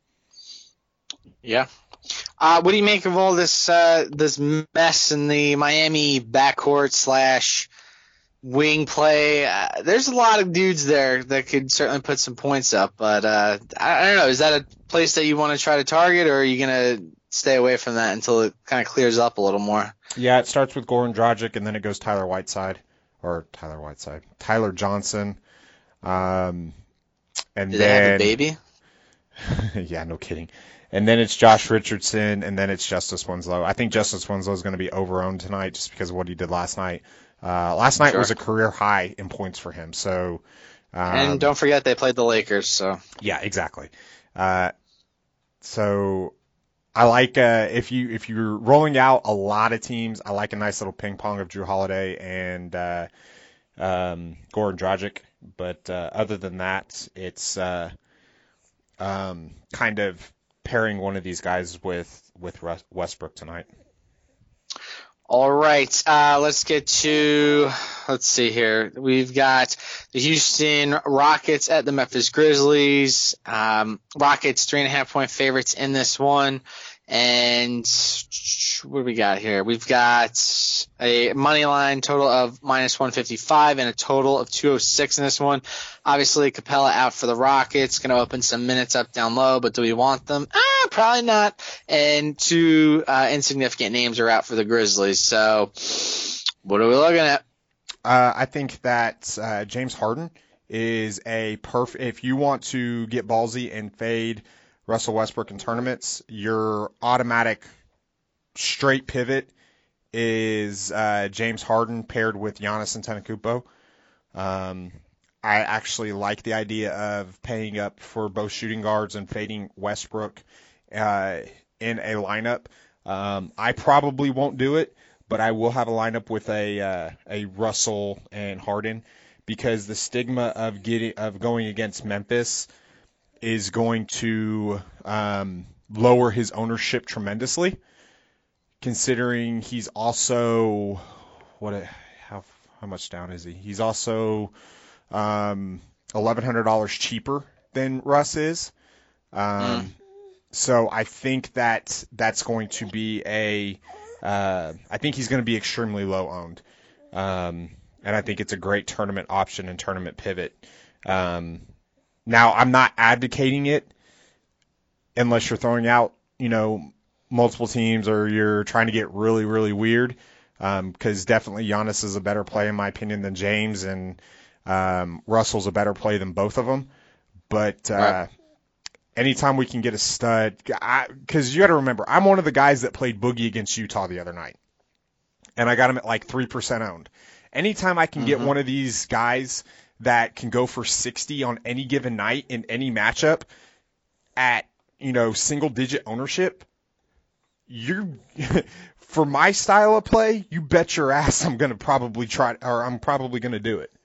Yeah. Uh, what do you make of all this uh, this mess in the Miami backcourt slash wing play? Uh, there's a lot of dudes there that could certainly put some points up, but uh, I, I don't know. Is that a place that you want to try to target, or are you going to stay away from that until it kind of clears up a little more? Yeah, it starts with Goran Dragic, and then it goes Tyler Whiteside, or Tyler Whiteside, Tyler Johnson. Um, and do then, they have a baby? Yeah, no kidding. And then it's Josh Richardson, and then it's Justice Winslow. I think Justice Winslow is going to be over-owned tonight just because of what he did last night. Uh, last night Sure. was a career high in points for him. So, um, And don't forget they played the Lakers, so. yeah, exactly. Uh, so I like uh, if you if you're rolling out a lot of teams, I like a nice little ping pong of Drew Holiday and uh, um, Goran Dragic. But uh, other than that, it's uh, um, kind of pairing one of these guys with with Westbrook tonight. All right, uh, let's get to, let's see here. We've got the Houston Rockets at the Memphis Grizzlies. Um, Rockets three and a half point favorites in this one. And what do we got here? We've got a money line total of minus one fifty-five and a total of two oh six in this one. Obviously, Capella out for the Rockets, going to open some minutes up down low, but do we want them? Ah, probably not. And two uh, insignificant names are out for the Grizzlies. So what are we looking at? Uh, I think that uh, James Harden is a perfect. If you want to get ballsy and fade Russell Westbrook in tournaments, your automatic straight pivot is uh, James Harden paired with Giannis Antetokounmpo. Um, I actually like the idea of paying up for both shooting guards and fading Westbrook uh, in a lineup. Um, I probably won't do it, but I will have a lineup with a uh, a Russell and Harden because the stigma of getting of going against Memphis is going to um, lower his ownership tremendously, considering he's also what a, how how much down is he? He's also um, eleven hundred dollars cheaper than Russ is. Um, mm. So I think that that's going to be a Uh, I think he's going to be extremely low owned. Um, and I think it's a great tournament option and tournament pivot. Um, now, I'm not advocating it unless you're throwing out, you know, multiple teams or you're trying to get really, really weird. Because um, definitely Giannis is a better play, in my opinion, than James, and um, Russell's a better play than both of them. But uh, right. anytime we can get a stud, because you got to remember, I'm one of the guys that played Boogie against Utah the other night, and I got him at like three percent owned. Anytime I can mm-hmm. get one of these guys that can go for sixty on any given night in any matchup at, you know, single digit ownership, you're for my style of play, you bet your ass I'm going to probably try, or I'm probably going to do it.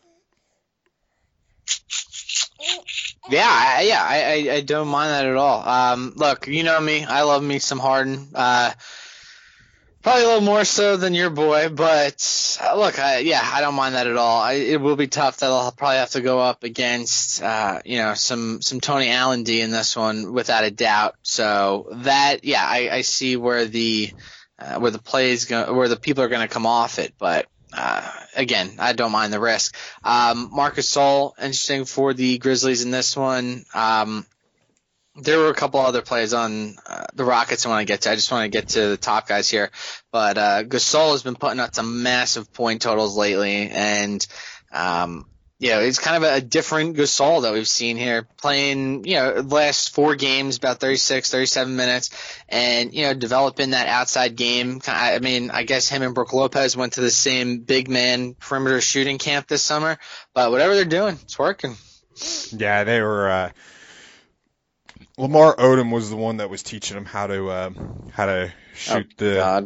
Yeah, I, yeah, I, I don't mind that at all. Um, look, you know me, I love me some Harden. Uh, probably a little more so than your boy, but uh, look, I, yeah, I don't mind that at all. I, it will be tough that I'll probably have to go up against, uh, you know, some some Tony Allen D in this one without a doubt. So that, yeah, I, I see where the uh, where the plays go, where the people are going to come off it, but. Uh, again, I don't mind the risk. Um, Marc Gasol, interesting for the Grizzlies in this one. Um, there were a couple other plays on uh, the Rockets I want to get to. I just want to get to the top guys here. But uh, Gasol has been putting up some massive point totals lately, and um, you know, it's kind of a different Gasol that we've seen here, playing, you know, the last four games, about thirty-six, thirty-seven minutes, and, you know, developing that outside game. I mean, I guess him and Brook Lopez went to the same big man perimeter shooting camp this summer, but whatever they're doing, it's working. Yeah, they were, uh, Lamar Odom was the one that was teaching them how to, uh, how to shoot oh, the. God.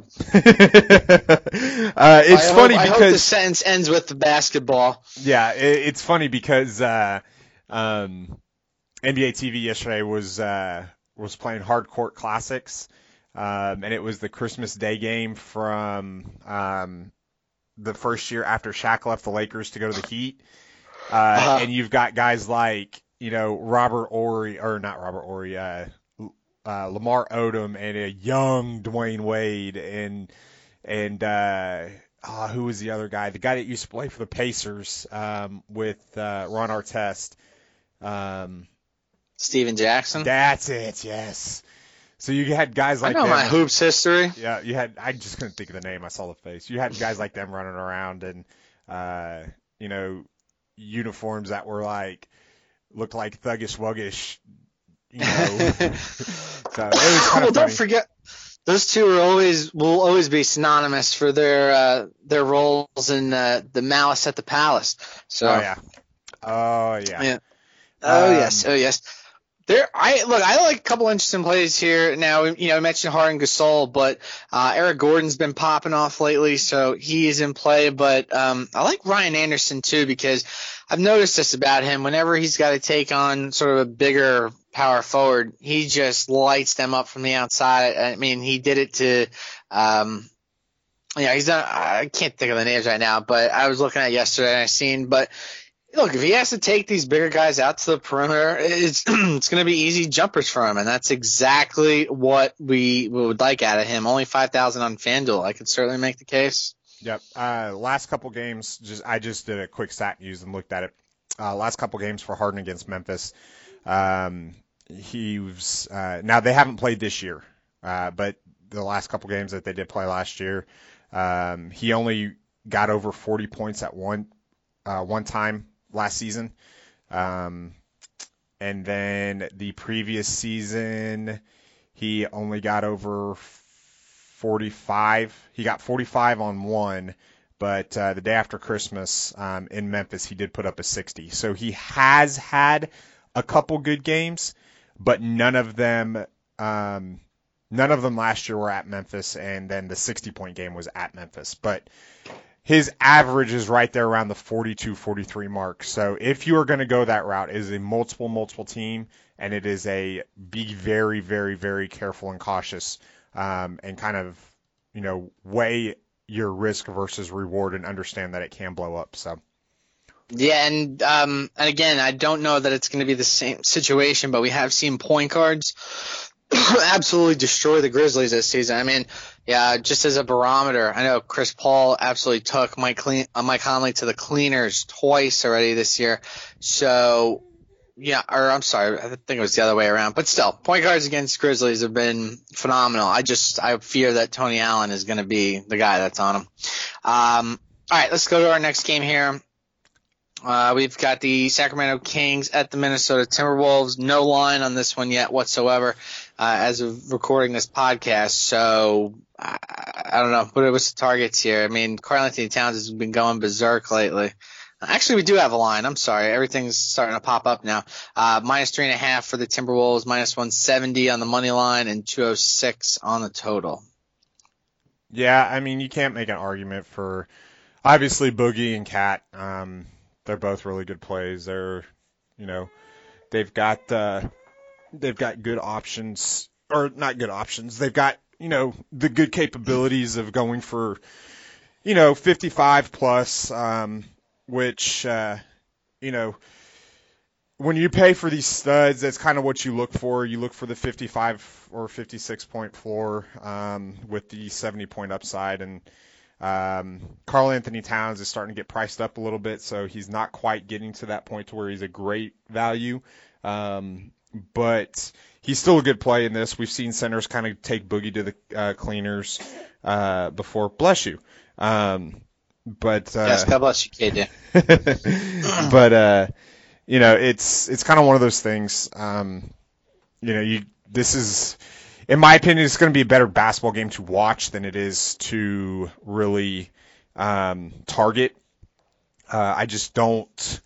uh, it's I funny hope, because I hope the sentence ends with the basketball. Yeah, it, it's funny because uh, um, N B A T V yesterday was uh, was playing Hard Court Classics, um, and it was the Christmas Day game from um, the first year after Shaq left the Lakers to go to the Heat, uh, uh-huh. and you've got guys like, you know, Robert Horry, or not Robert Horry, uh, uh, Lamar Odom, and a young Dwayne Wade, and and uh, oh, who was the other guy? The guy that used to play for the Pacers um, with uh, Ron Artest. Um, Steven Jackson. That's it. Yes. So you had guys like I know them. my hoops history. Yeah, you had. I just couldn't think of the name. I saw the face. You had guys like them running around, and uh, you know, uniforms that were like looked like thuggish wuggish. You know, so it was kind well, of don't forget, those two are always will always be synonymous for their uh, their roles in uh, the Malice at the Palace. So, oh yeah, oh yeah, yeah. oh um, yes, oh yes. There, I look. I like a couple interesting plays here. Now, you know, I mentioned Harden, Gasol, but uh, Eric Gordon's been popping off lately, so he is in play. But um, I like Ryan Anderson too, because I've noticed this about him. Whenever he's got to take on sort of a bigger power forward, he just lights them up from the outside. I mean, he did it to, um, yeah, he's not, I can't think of the names right now, but I was looking at it yesterday and I seen, but look, if he has to take these bigger guys out to the perimeter, it's, it's going to be easy jumpers for him. And that's exactly what we, we would like out of him. Only five thousand on FanDuel. I could certainly make the case. Yep. Uh, last couple games, just I just did a quick stat use and looked at it. Uh, last couple games for Harden against Memphis. Um, he was, uh, now they haven't played this year, uh, but the last couple games that they did play last year, um, he only got over forty points at one, uh, one time last season. Um, and then the previous season, he only got over forty-five. He got forty-five on one, but uh, the day after Christmas um, in Memphis, he did put up a sixty. So he has had a couple good games, but none of them, um, none of them last year were at Memphis, and then the sixty-point game was at Memphis. But his average is right there around the forty-two, forty-three mark. So if you are going to go that route, it is a multiple, multiple team, and it is a be very, very, very careful and cautious. Um, and kind of, you know, weigh your risk versus reward and understand that it can blow up. So, yeah, and um, and again, I don't know that it's going to be the same situation, but we have seen point guards absolutely destroy the Grizzlies this season. I mean, yeah, just as a barometer, I know Chris Paul absolutely took Mike, Clean, uh, Mike Conley to the cleaners twice already this year. So, yeah, or I'm sorry, I think it was the other way around. But still, point guards against Grizzlies have been phenomenal. I just I fear that Tony Allen is going to be the guy that's on him. Um, all right, let's go to our next game here. Uh, we've got the Sacramento Kings at the Minnesota Timberwolves. No line on this one yet whatsoever uh, as of recording this podcast. So I, I don't know. What was the targets here? I mean, Karl-Anthony Towns has been going berserk lately. Actually, we do have a line. I'm sorry. Everything's starting to pop up now. Uh, minus three and a half for the Timberwolves, minus one seventy on the money line, and two oh six on the total. Yeah, I mean, you can't make an argument for obviously Boogie and Cat. Um, they're both really good plays. They're, you know, they've got uh, they've got good options, or not good options. They've got, you know, the good capabilities of going for, you know, fifty-five plus. Um, which, uh, you know, when you pay for these studs, that's kind of what you look for. You look for the fifty-five or fifty-six point floor um, with the seventy point upside. And um, Karl-Anthony Towns is starting to get priced up a little bit, so he's not quite getting to that point to where he's a great value. Um, but he's still a good play in this. We've seen centers kind of take Boogie to the uh, cleaners uh, before. Bless you. Um, But uh, yes, God bless you, K D. But uh, you know, it's it's kind of one of those things. Um, you know, you this is, in my opinion, it's going to be a better basketball game to watch than it is to really um, target. Uh, I just don't.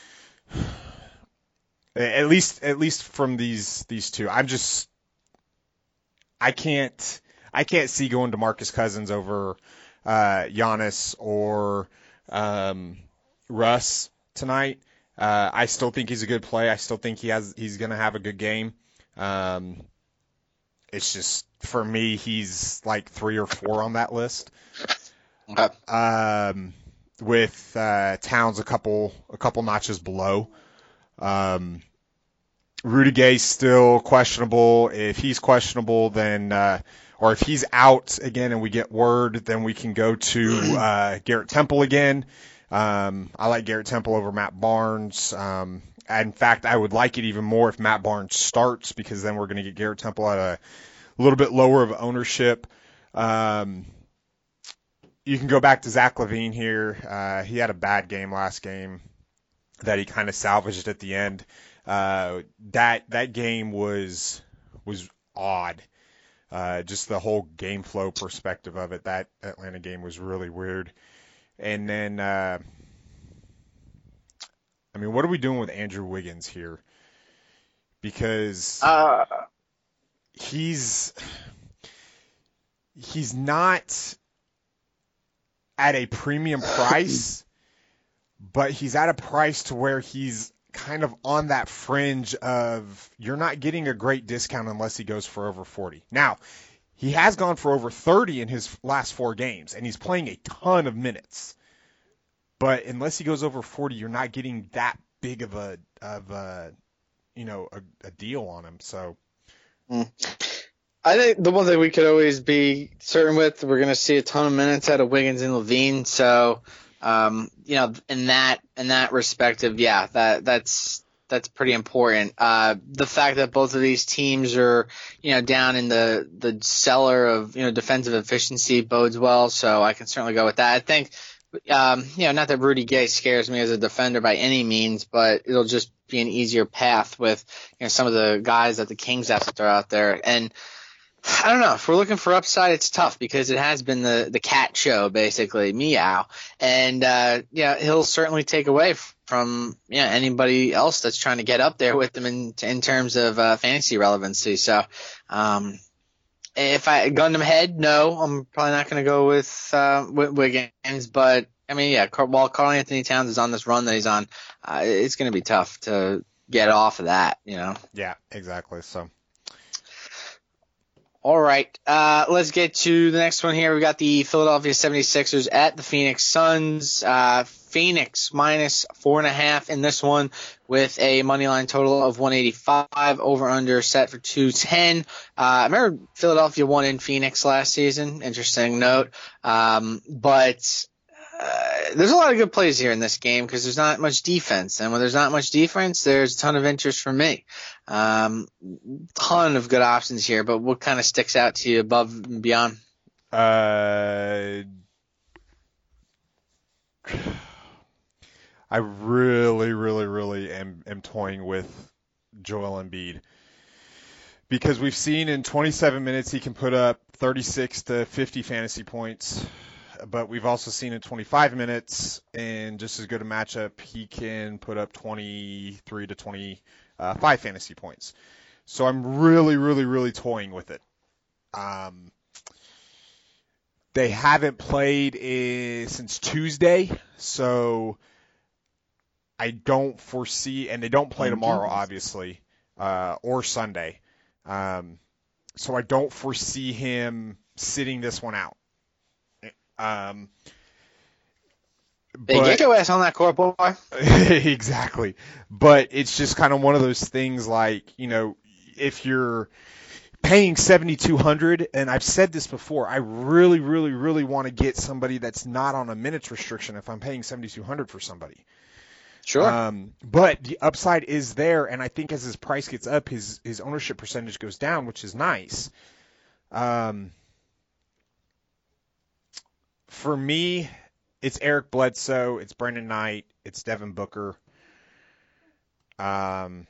At least, at least from these these two, I'm just. I can't. I can't see going to DeMarcus Cousins over Uh, Giannis or um, Russ tonight. Uh, I still think he's a good play. I still think he has. He's going to have a good game. Um, it's just, for me, he's like three or four on that list. Okay. Um, with uh, Towns a couple a couple notches below. Um, Rudy Gay's still questionable. If he's questionable, then uh, or if he's out again and we get word, then we can go to uh, Garrett Temple again. Um, I like Garrett Temple over Matt Barnes. Um, in fact, I would like it even more if Matt Barnes starts, because then we're going to get Garrett Temple at a little bit lower of ownership. Um, you can go back to Zach LaVine here. Uh, he had a bad game last game that he kind of salvaged at the end. Uh, that that game was was odd. Uh, just the whole game flow perspective of it. That Atlanta game was really weird. And then, uh, I mean, what are we doing with Andrew Wiggins here? Because Uh, he's he's not at a premium price, but he's at a price to where he's kind of on that fringe of, you're not getting a great discount unless he goes for over forty. Now, he has gone for over thirty in his last four games, and he's playing a ton of minutes. But unless he goes over forty, you're not getting that big of a of a you know a, a deal on him. So, I think the one thing we could always be certain with, we're going to see a ton of minutes out of Wiggins and LaVine. So, um, you know, in that in that respective, yeah, that that's that's pretty important. Uh, the fact that both of these teams are, you know, down in the the cellar of, you know, defensive efficiency bodes well. So I can certainly go with that. I think. Um, you know, not that Rudy Gay scares me as a defender by any means, but it'll just be an easier path with, you know, some of the guys that the Kings have to throw out there. And I don't know, if we're looking for upside, it's tough because it has been the, the cat show, basically, meow. And, uh, yeah, he'll certainly take away from, you know, anybody else that's trying to get up there with him in, in terms of, uh, fantasy relevancy. So, um, if I gunned him head, no, I'm probably not going to go with, uh, with Wiggins. But, I mean, yeah, while Karl-Anthony Towns is on this run that he's on, uh, it's going to be tough to get off of that, you know? yeah, exactly. So, all right, uh, let's get to the next one here. We got the Philadelphia seventy-sixers at the Phoenix Suns. Uh, Phoenix minus four and a half in this one with a money line total of one eighty-five. Over under set for two ten. Uh, I remember Philadelphia won in Phoenix last season. Interesting note. Um, but uh, there's a lot of good plays here in this game because there's not much defense. And when there's not much defense, there's a ton of interest for me. Um, ton of good options here, but what kind of sticks out to you above and beyond? Uh, I really, really, really am, am toying with Joel Embiid because we've seen in twenty-seven minutes he can put up thirty-six to fifty fantasy points, but we've also seen in twenty-five minutes in just as good a matchup he can put up twenty-three to twenty-five fantasy points. So I'm really, really, really toying with it. Um, they haven't played in, since Tuesday, so I don't foresee, and they don't play tomorrow, obviously, uh, or Sunday. Um, so I don't foresee him sitting this one out. Um, Hey, get your ass on that court, boy. Exactly. But it's just kind of one of those things like, you know, if you're paying seventy-two hundred dollars, and I've said this before, I really, really, really want to get somebody that's not on a minutes restriction if I'm paying seventy-two hundred dollars for somebody. Sure. Um, but the upside is there, and I think as his price gets up, his, his ownership percentage goes down, which is nice. Um, for me, it's Eric Bledsoe, it's Brendan Knight, it's Devin Booker. Um,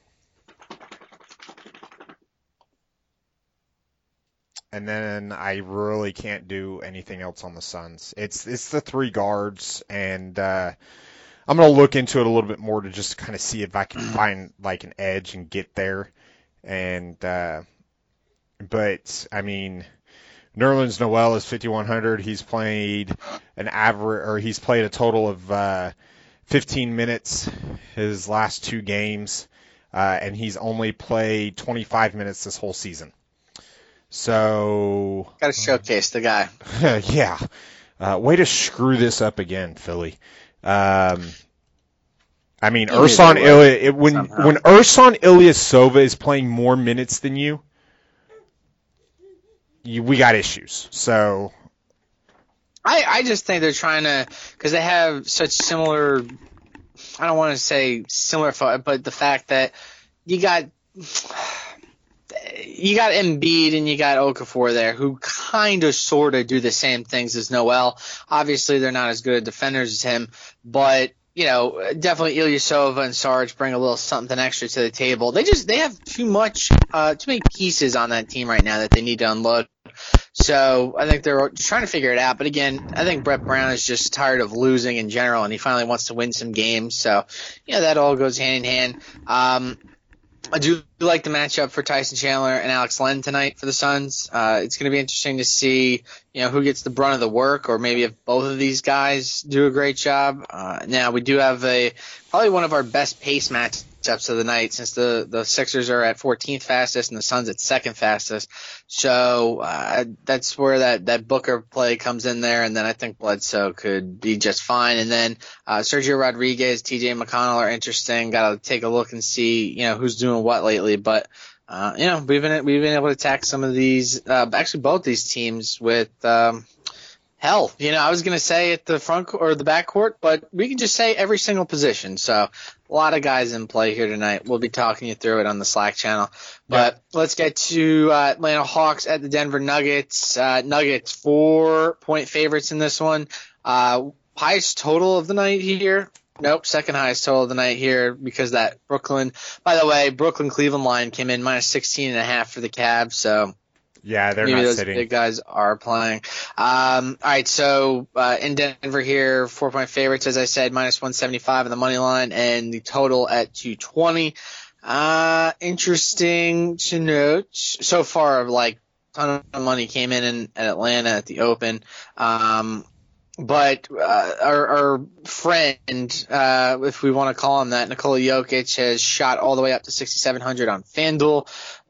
and then I really can't do anything else on the Suns. It's it's the three guards, and uh, I'm going to look into it a little bit more to just kind of see if I can find like an edge and get there. And uh, but I mean, Nerlens Noel is fifty-one hundred. He's played an average, or he's played a total of uh, fifteen minutes his last two games, uh, and he's only played twenty-five minutes this whole season. So got to showcase the guy. Yeah, uh, way to screw this up again, Philly. Um, I mean, Ersan Ilyasova, when somehow. when Ersan Ilyasova is playing more minutes than you, you we got issues. So, I I just think they're trying to, because they have such similar. I don't want to say similar, but the fact that you got you got Embiid and you got Okafor there, who kind of sort of do the same things as Noel. Obviously, they're not as good defenders as him, but you know, definitely Ilyasova and Sarge bring a little something extra to the table. They just they have too much, uh, too many pieces on that team right now that they need to unload. So I think they're trying to figure it out. But again, I think Brett Brown is just tired of losing in general, and he finally wants to win some games. So you know, that all goes hand in hand. Um, I do like the matchup for Tyson Chandler and Alex Len tonight for the Suns. Uh, it's going to be interesting to see, you know, who gets the brunt of the work, or maybe if both of these guys do a great job. Uh, now we do have a probably one of our best pace matchups of the night, since the the Sixers are at fourteenth fastest and the Suns at second fastest. So uh, that's where that that Booker play comes in there, and then I think Bledsoe could be just fine. And then uh, Sergio Rodriguez, T J McConnell are interesting. Got to take a look and see, you know, who's doing what lately. But uh, you know, we've been we've been able to attack some of these, uh, actually both these teams with. Um, Hell, you know, I was going to say at the front or the back court, but we can just say every single position. So a lot of guys in play here tonight. We'll be talking you through it on the Slack channel. But yeah. Let's get to uh, Atlanta Hawks at the Denver Nuggets. Uh, Nuggets, four-point favorites in this one. Uh, highest total of the night here. Nope, second highest total of the night here, because that Brooklyn – by the way, Brooklyn-Cleveland line came in minus sixteen and a half for the Cavs, so – yeah, they're Maybe not those sitting. Big guys are playing. Um, all right, so uh, in Denver here, four-point favorites, as I said, minus one seventy-five on the money line, and the total at two twenty. Uh, interesting to note, so far, like, a ton of money came in, in at Atlanta at the Open. Um, but uh, our, our friend, uh, if we want to call him that, Nikola Jokic, has shot all the way up to sixty-seven hundred on FanDuel.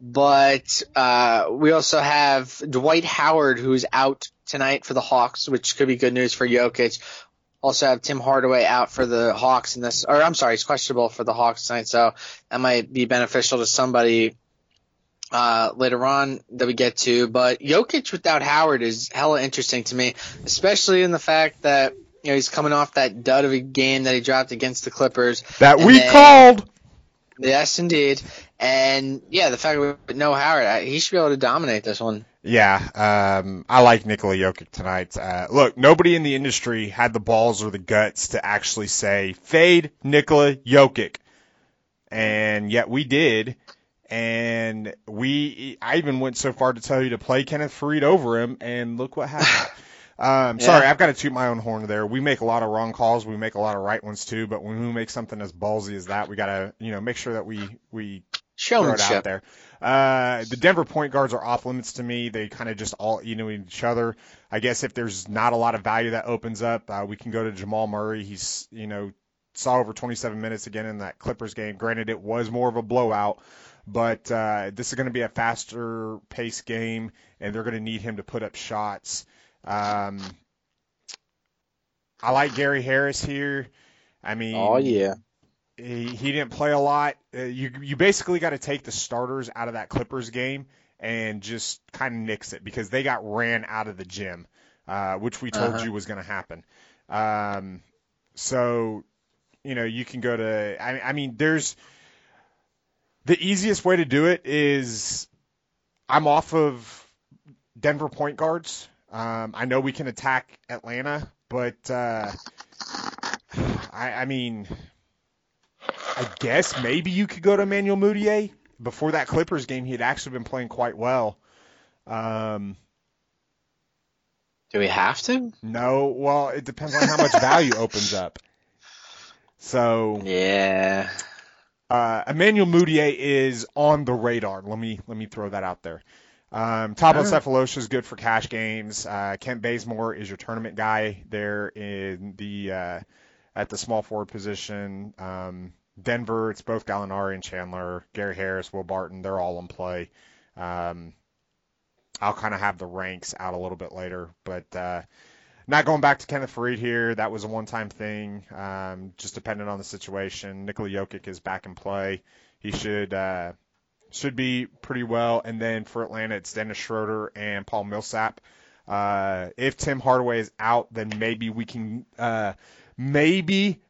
But uh, we also have Dwight Howard, who's out tonight for the Hawks, which could be good news for Jokic. Also have Tim Hardaway out for the Hawks in this, or I'm sorry, he's questionable for the Hawks tonight, so that might be beneficial to somebody uh, later on that we get to. But Jokic without Howard is hella interesting to me, especially in the fact that you know he's coming off that dud of a game that he dropped against the Clippers. That we then, called. Yes, indeed. And yeah, the fact that with no Howard, he should be able to dominate this one. Yeah, um, I like Nikola Jokic tonight. Uh, look, nobody in the industry had the balls or the guts to actually say, fade Nikola Jokic. And yet we did. And we, I even went so far to tell you to play Kenneth Faried over him, and look what happened. um, Yeah. Sorry, I've got to toot my own horn there. We make a lot of wrong calls. We make a lot of right ones too. But when we make something as ballsy as that, we got to, you know, make sure that we, we throw it out there. Uh, the Denver point guards are off limits to me. They kind of just all, you know, each other. I guess if there's not a lot of value that opens up, uh, we can go to Jamal Murray. He's, you know, saw over twenty-seven minutes again in that Clippers game. Granted, it was more of a blowout, but uh, this is going to be a faster paced game, and they're going to need him to put up shots. Um, I like Gary Harris here. I mean, Oh, yeah. He, he didn't play a lot. Uh, you you basically got to take the starters out of that Clippers game and just kind of nix it because they got ran out of the gym, uh, which we told Uh-huh. you was going to happen. Um, so, you know, you can go to I, I mean, there's the easiest way to do it is I'm off of Denver point guards. Um, I know we can attack Atlanta, but uh, I, I mean – I guess maybe you could go to Emmanuel Mudiay. Before that Clippers game, he had actually been playing quite well. Um, Do we have to? no, well, it depends on how much value opens up. So, Yeah. uh, Emmanuel Mudiay is on the radar. Let me let me throw that out there. Um, Thabo Sefolosha is good for cash games. Uh, Kent Bazemore is your tournament guy there in the uh, at the small forward position. Um, Denver, it's both Gallinari and Chandler. Gary Harris, Will Barton, they're all in play. Um, I'll kind of have the ranks out a little bit later, but uh, not going back to Kenneth Faried here. That was a one-time thing, um, just dependent on the situation. Nikola Jokic is back in play. He should uh, should be pretty well. And then for Atlanta, it's Dennis Schroeder and Paul Millsap. Uh, if Tim Hardaway is out, then maybe we can uh, maybe,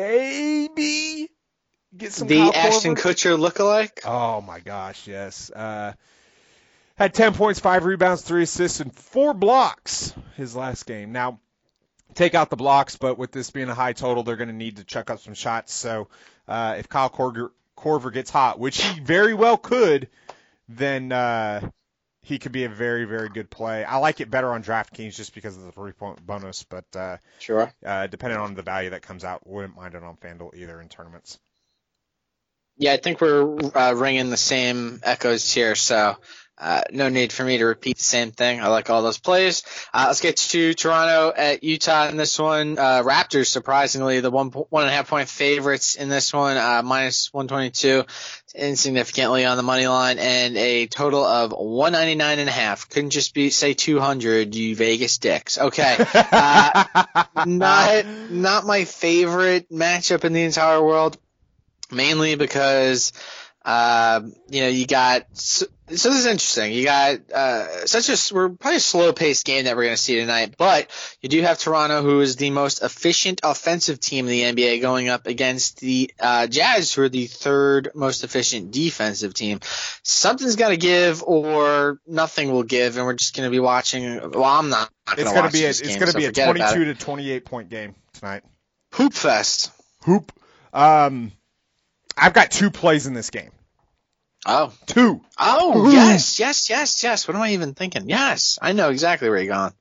maybe – get some The Kyle Ashton Korver. Kutcher lookalike? Oh, my gosh, yes. Uh, had ten points, five rebounds, three assists, and four blocks his last game. Now, take out the blocks, but with this being a high total, they're going to need to chuck up some shots. So uh, if Kyle Korver, Korver gets hot, which he very well could, then uh, he could be a very, very good play. I like it better on DraftKings just because of the three-point bonus, but uh, Sure. uh, depending on the value that comes out, wouldn't mind it on FanDuel either in tournaments. Yeah, I think we're uh, ringing the same echoes here, so uh, no need for me to repeat the same thing. I like all those plays. Uh, let's get to Toronto at Utah in this one. Uh, Raptors, surprisingly, the one one and a half point favorites in this one, uh, minus one twenty-two, insignificantly on the money line, and a total of one ninety-nine and a half. Couldn't just be say two hundred, you Vegas dicks. Okay, uh, not not my favorite matchup in the entire world. Mainly because, uh, you know, you got so, so this is interesting. You got uh, such a we're probably a slow paced game that we're going to see tonight, but you do have Toronto, who is the most efficient offensive team in the N B A, going up against the uh, Jazz, who are the third most efficient defensive team. Something's got to give, or nothing will give, and we're just going to be watching. Well, I'm not. not It's going to be a, this it's game, going to so be a forget about twenty-two it. to twenty-eight point game tonight. Hoop fest. Hoop. Um, I've got two plays in this game. Oh. Two. Oh, Ooh. yes, yes, yes, yes. What am I even thinking? Yes, I know exactly where you're going.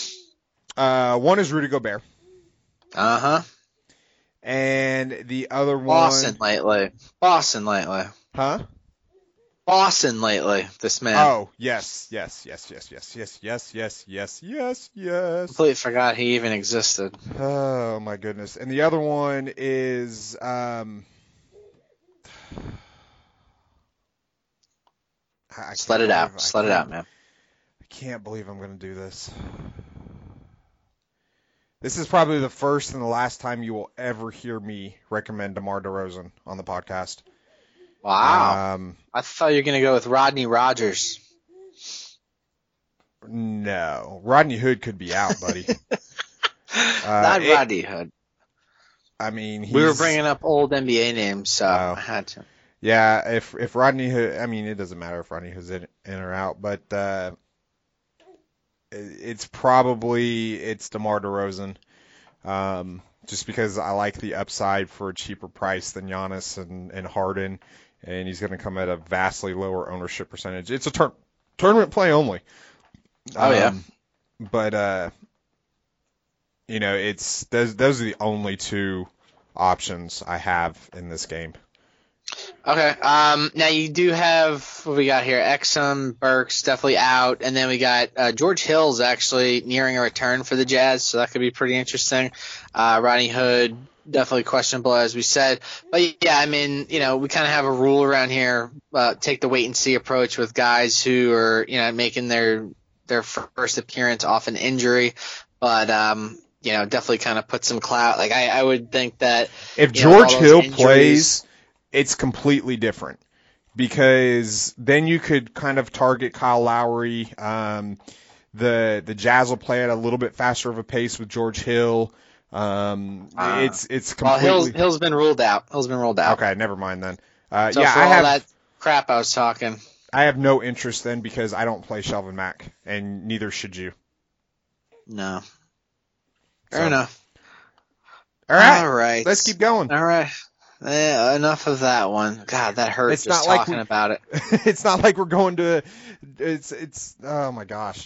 Uh, one is Rudy Gobert, Uh-huh. and the other one. Boston lately. Boston lately. Huh? Boston lately, this man. Oh, yes, yes, yes, yes, yes, yes, yes, yes, yes, yes, yes. Completely forgot he even existed. Oh, my goodness. And the other one is, um, I Just let it out. believe- Just I let it can't- out, man. I can't believe I'm going to do this. This is probably the first and the last time you will ever hear me recommend DeMar DeRozan on the podcast. Wow. Um, I thought you were going to go with Rodney Rogers. No. Rodney Hood could be out, buddy. uh, Not it, Rodney Hood. I mean, he's, We were bringing up old N B A names, so Oh. I had to. Yeah, if if Rodney Hood, I mean, it doesn't matter if Rodney Hood's in, in or out, but uh, it- it's probably it's DeMar DeRozan, um, just because I like the upside for a cheaper price than Giannis and, and Harden, and he's going to come at a vastly lower ownership percentage. It's a tur- tournament play only. Oh, yeah. Um, but uh, you know, it's those those are the only two options I have in this game. Okay. Um, now you do have what we got here. Exum, Burks definitely out, and then we got uh, George Hill's actually nearing a return for the Jazz, so that could be pretty interesting. Uh, Rodney Hood definitely questionable, as we said. But yeah, I mean, you know, we kind of have a rule around here: uh, take the wait and see approach with guys who are, you know, making their their first appearance off an injury, but um, you know, definitely kind of put some clout. Like I, I would think that If you know, with George all those Hill injuries- plays, it's completely different because then you could kind of target Kyle Lowry. Um, the the Jazz will play at a little bit faster of a pace with George Hill. Um, Uh, it's it's well, completely Hill's, Hill's been ruled out. Hill's been ruled out. okay. Never mind then. Uh, So yeah, for I all have that crap I was talking. I have no interest then because I don't play Shelvin Mack, and neither should you. No. Fair So- enough. All right, All right. let's keep going. All right. Eh, enough of that one. God, that hurts It's just not like talking we- about it. It's not like we're going to. It's it's oh my gosh.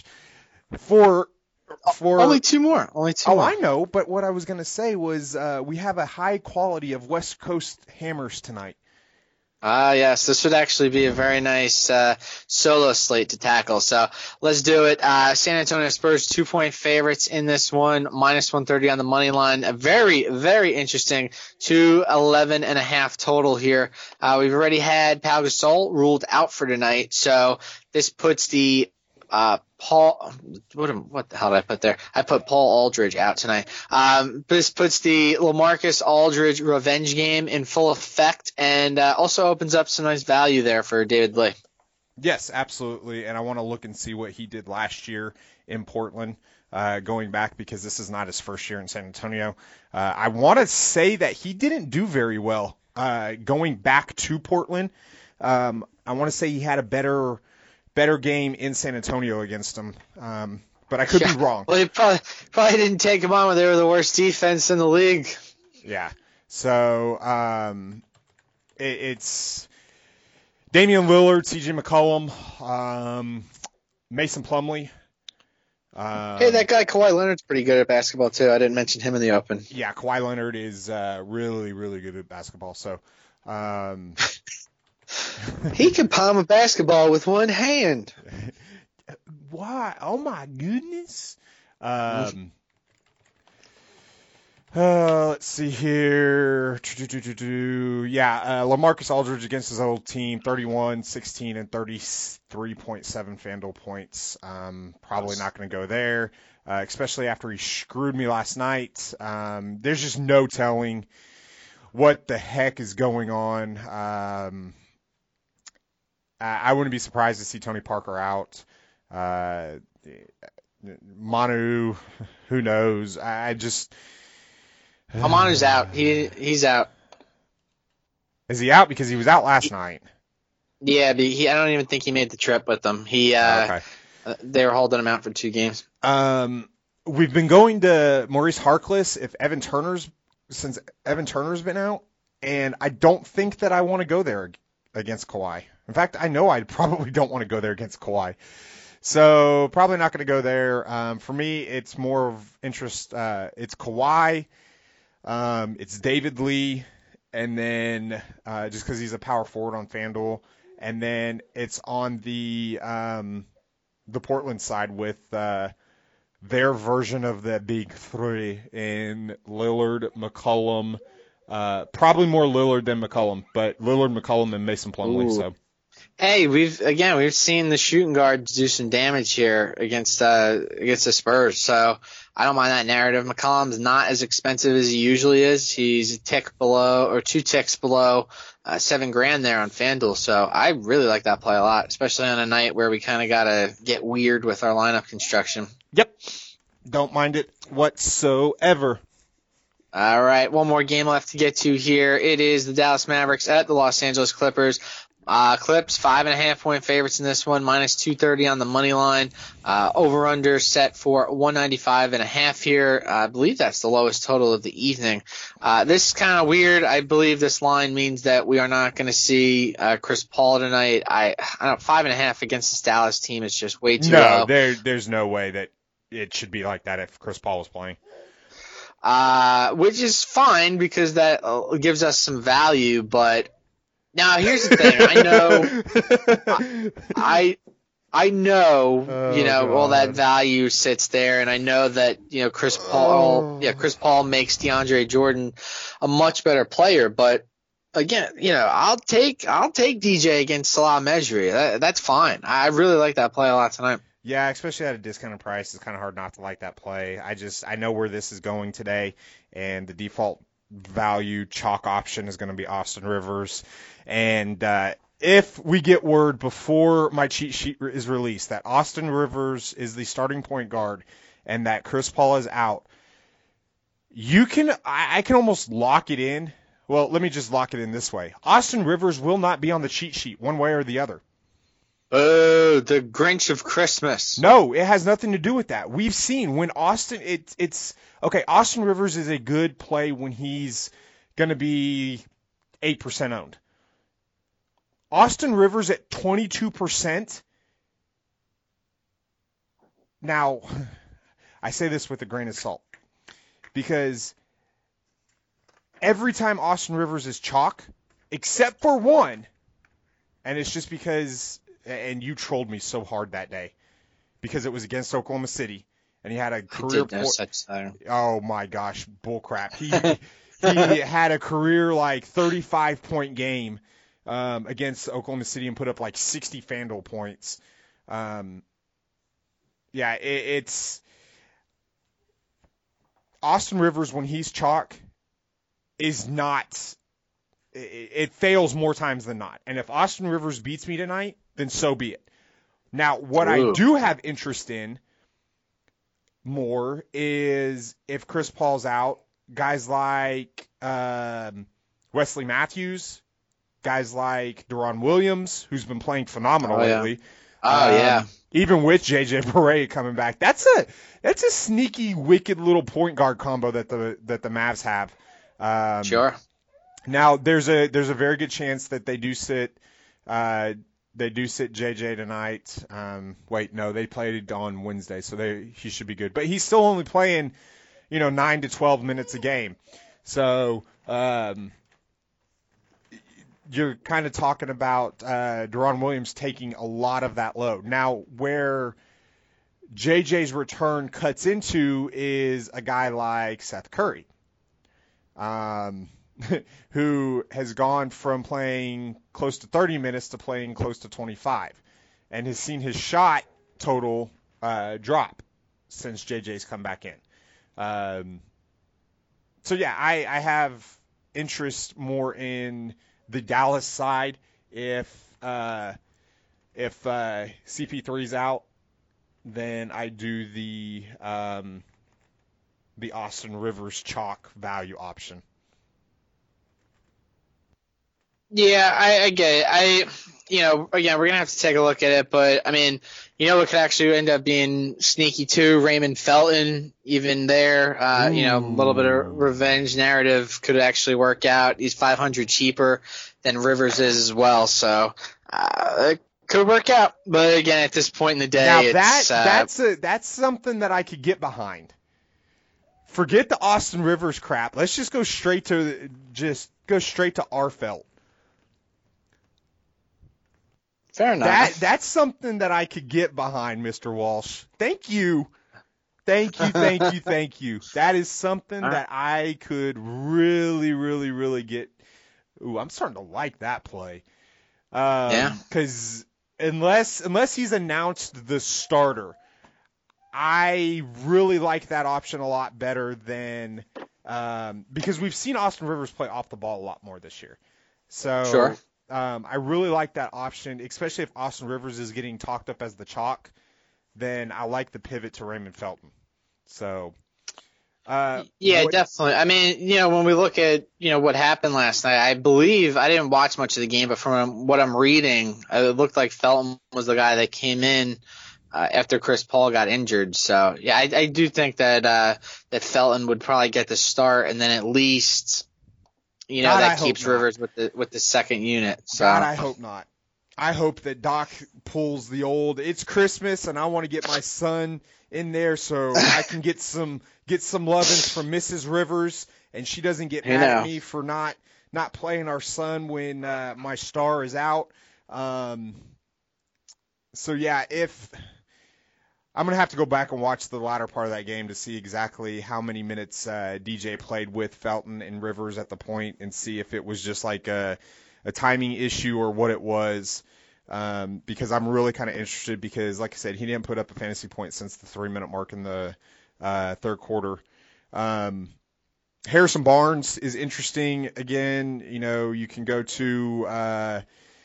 For for Only two more. Only two Oh, more. I know, but what I was going to say was uh, we have a high quality of West Coast hammers tonight. Ah, yes. This would actually be a very nice uh, solo slate to tackle. So let's do it. Uh, San Antonio Spurs, two-point favorites in this one, minus one thirty on the money line. A very, very interesting two eleven and a half total here. Uh, we've already had Pau Gasol ruled out for tonight, so this puts the uh, Paul, what, am- what the hell did I put there? I put Paul Aldridge out tonight. Um, this puts the LaMarcus Aldridge revenge game in full effect, and uh, also opens up some nice value there for David Lee. Yes, absolutely, and I want to look and see what he did last year in Portland, uh, going back because this is not his first year in San Antonio. Uh, I want to say that he didn't do very well uh, going back to Portland. Um, I want to say he had a better better game in San Antonio against him, um, but I could Yeah. be wrong. Well, he probably, probably didn't take him on when they were the worst defense in the league. Yeah. So um, it, it's Damian Lillard, C J McCollum, um, Mason Plumlee. Um, Hey, that guy Kawhi Leonard's pretty good at basketball, too. I didn't mention him in the open. Yeah, Kawhi Leonard is uh, really, really good at basketball. So um, He can palm a basketball with one hand. why? Oh my goodness. Um, uh, let's see here. Yeah, uh, LaMarcus Aldridge against his old team, thirty-one, sixteen, and thirty-three point seven FanDuel points. Um, probably not going to go there, uh, especially after he screwed me last night. Um, there's just no telling what the heck is going on. Um, I, I wouldn't be surprised to see Tony Parker out. Uh, Manu, who knows? I, I just. Amanu's out. He He's out. Is he out because he was out last night? Yeah, but he, I don't even think he made the trip with them. He, uh, Okay. uh, they were holding him out for two games. Um, we've been going to Maurice Harkless if Evan Turner's since Evan Turner's been out, and I don't think that I want to go there against Kawhi. In fact, I know I probably don't want to go there against Kawhi. So probably not going to go there. Um, for me, it's more of interest. Uh, it's Kawhi. Um, it's David Lee, and then uh, just because he's a power forward on FanDuel, and then it's on the um, the Portland side with uh, their version of the big three in Lillard, McCollum, uh, probably more Lillard than McCollum, but Lillard, McCollum, and Mason Plumlee. Ooh. So Hey, we've again we've seen the shooting guards do some damage here against uh, against the Spurs. So I don't mind that narrative. McCollum's not as expensive as he usually is. He's a tick below or two ticks below uh, seven grand there on FanDuel. So I really like that play a lot, especially on a night where we kind of got to get weird with our lineup construction. Yep. Don't mind it whatsoever. All right, one more game left to get to here. It is the Dallas Mavericks at the Los Angeles Clippers. Uh, Clips, five and a half point favorites in this one, minus two thirty on the money line. Uh, over under set for one ninety-five and a half here. Uh, I believe that's the lowest total of the evening. Uh, this is kind of weird. I believe this line means that we are not going to see, uh, Chris Paul tonight. I, I don't, five and a half against this Dallas team is just way too no, low. No, there, there's no way that it should be like that if Chris Paul was playing. Uh, which is fine because that uh, gives us some value, but now here's the thing. I know, I, I know, oh, you know, God. all that value sits there, and I know that, you know, Chris Paul, oh. yeah, Chris Paul makes DeAndre Jordan a much better player, but again, you know, I'll take, I'll take D J against Salah Mejri. That, that's fine. I really like that play a lot tonight. Yeah, especially at a discounted price, it's kind of hard not to like that play. I just I know where this is going today, and the default value chalk option is going to be Austin Rivers. And uh, if we get word before my cheat sheet is released that Austin Rivers is the starting point guard and that Chris Paul is out, you can I, I can almost lock it in. Well, let me just lock it in this way: Austin Rivers will not be on the cheat sheet one way or the other. Oh, the Grinch of Christmas. No, it has nothing to do with that. We've seen when Austin, it, it's, okay, Austin Rivers is a good play when he's going to be eight percent owned. Austin Rivers at twenty-two percent. Now, I say this with a grain of salt because every time Austin Rivers is chalk, except for one, and it's just because... And you trolled me so hard that day because it was against Oklahoma City, and he had a career. I did know such thing. Oh my gosh, bullcrap! He he had a career like thirty-five point game um, against Oklahoma City and put up like sixty FanDuel points. Um, yeah, it, it's Austin Rivers when he's chalk is not. It, it fails more times than not, and if Austin Rivers beats me tonight, then so be it. Now, what Ooh. I do have interest in more is if Chris Paul's out, guys like um, Wesley Matthews, guys like Deron Williams, who's been playing phenomenal oh, lately. Yeah. Oh, um, yeah. Even with J J Barea coming back. That's a that's a sneaky, wicked little point guard combo that the that the Mavs have. Um, sure. Now, there's a there's a very good chance that they do sit uh, they do sit J J tonight. Um, wait, no, they played on Wednesday, so they he should be good. But he's still only playing, you know, nine to twelve minutes a game. So um, you're kind of talking about uh, Deron Williams taking a lot of that load. Now, where J J's return cuts into is a guy like Seth Curry. Um who has gone from playing close to thirty minutes to playing close to twenty-five and has seen his shot total uh, drop since J J's come back in. Um, so, yeah, I, I have interest more in the Dallas side if uh, if uh, C P three's out, then I do the um, the Austin Rivers chalk value option. Yeah, I, I get it. I, you know, again, we're going to have to take a look at it, but, I mean, you know what could actually end up being sneaky too? Raymond Felton, even there, uh, you know, a little bit of revenge narrative could actually work out. He's five hundred cheaper than Rivers is as well, so uh, it could work out. But, again, at this point in the day, now it's... that, uh, that's, a, that's something that I could get behind. Forget the Austin Rivers crap. Let's just go straight to, just go straight to Arfelt. Fair enough. That that's something that I could get behind, Mister Walsh. Thank you. Thank you, thank you, thank you. That is something right. that I could really, really, really get. Ooh, I'm starting to like that play. Um, yeah. Because unless, unless he's announced the starter, I really like that option a lot better than um, because we've seen Austin Rivers play off the ball a lot more this year. So Sure. um, I really like that option, especially if Austin Rivers is getting talked up as the chalk. Then I like the pivot to Raymond Felton. So. Uh, yeah, what, definitely. I mean, you know, when we look at, you know, what happened last night, I believe, I didn't watch much of the game, but from what I'm reading, it looked like Felton was the guy that came in uh, after Chris Paul got injured. So, yeah, I, I do think that uh, that Felton would probably get the start, and then at least, you know, God, that I keeps hope not. Rivers with the with the second unit. So. God, I hope not. I hope that Doc pulls the old, it's Christmas and I want to get my son in there so I can get some get some lovin's from Missus Rivers and she doesn't get You mad know. at me for not not playing our son when uh, my star is out. Um, so yeah, if I'm gonna have to go back and watch the latter part of that game to see exactly how many minutes uh, D J played with Felton and Rivers at the point and see if it was just like a a timing issue or what it was, um, because I'm really kind of interested because, like I said, he didn't put up a fantasy point since the three-minute mark in the uh, third quarter. Um, Harrison Barnes is interesting. Again, you know, you can go to uh,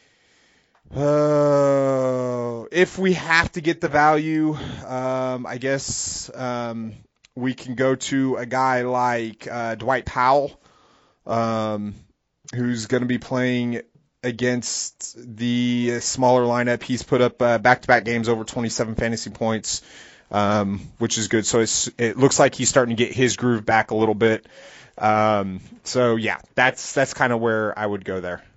uh, if we have to get the value, um, I guess um, we can go to a guy like uh, Dwight Powell. Um, who's going to be playing against the smaller lineup. He's put up uh, back-to-back games over twenty-seven fantasy points, um, which is good. So it's, it looks like he's starting to get his groove back a little bit. Um, so, yeah, that's that's kind of where I would go there.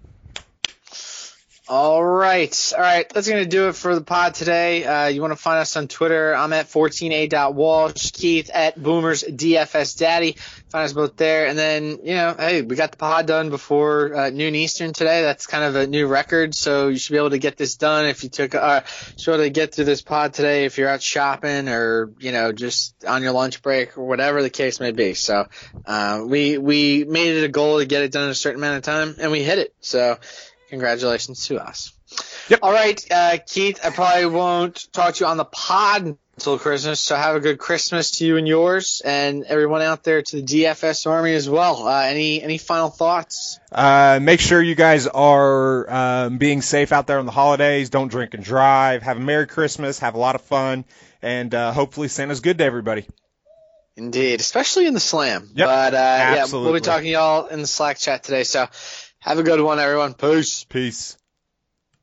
All right. All right. That's going to do it for the pod today. Uh, you want to find us on Twitter. I'm at fourteen A dot Walsh. Keith at Boomers D F S Daddy. Find us both there. And then, you know, hey, we got the pod done before uh, noon Eastern today. That's kind of a new record. So you should be able to get this done if you took, uh, should be able to get through this pod today if you're out shopping or, you know, just on your lunch break or whatever the case may be. So uh, we, we made it a goal to get it done in a certain amount of time and we hit it. So, congratulations to us. Yep. All right, uh, Keith, I probably won't talk to you on the pod until Christmas, so have a good Christmas to you and yours and everyone out there to the D F S Army as well. Uh, any any final thoughts? Uh, make sure you guys are um, being safe out there on the holidays. Don't drink and drive. Have a Merry Christmas. Have a lot of fun. And uh, hopefully Santa's good to everybody. Indeed, especially in the slam. Yep, but uh, yeah, we'll absolutely. be talking to y'all in the Slack chat today, so have a good one, everyone. Peace. Peace.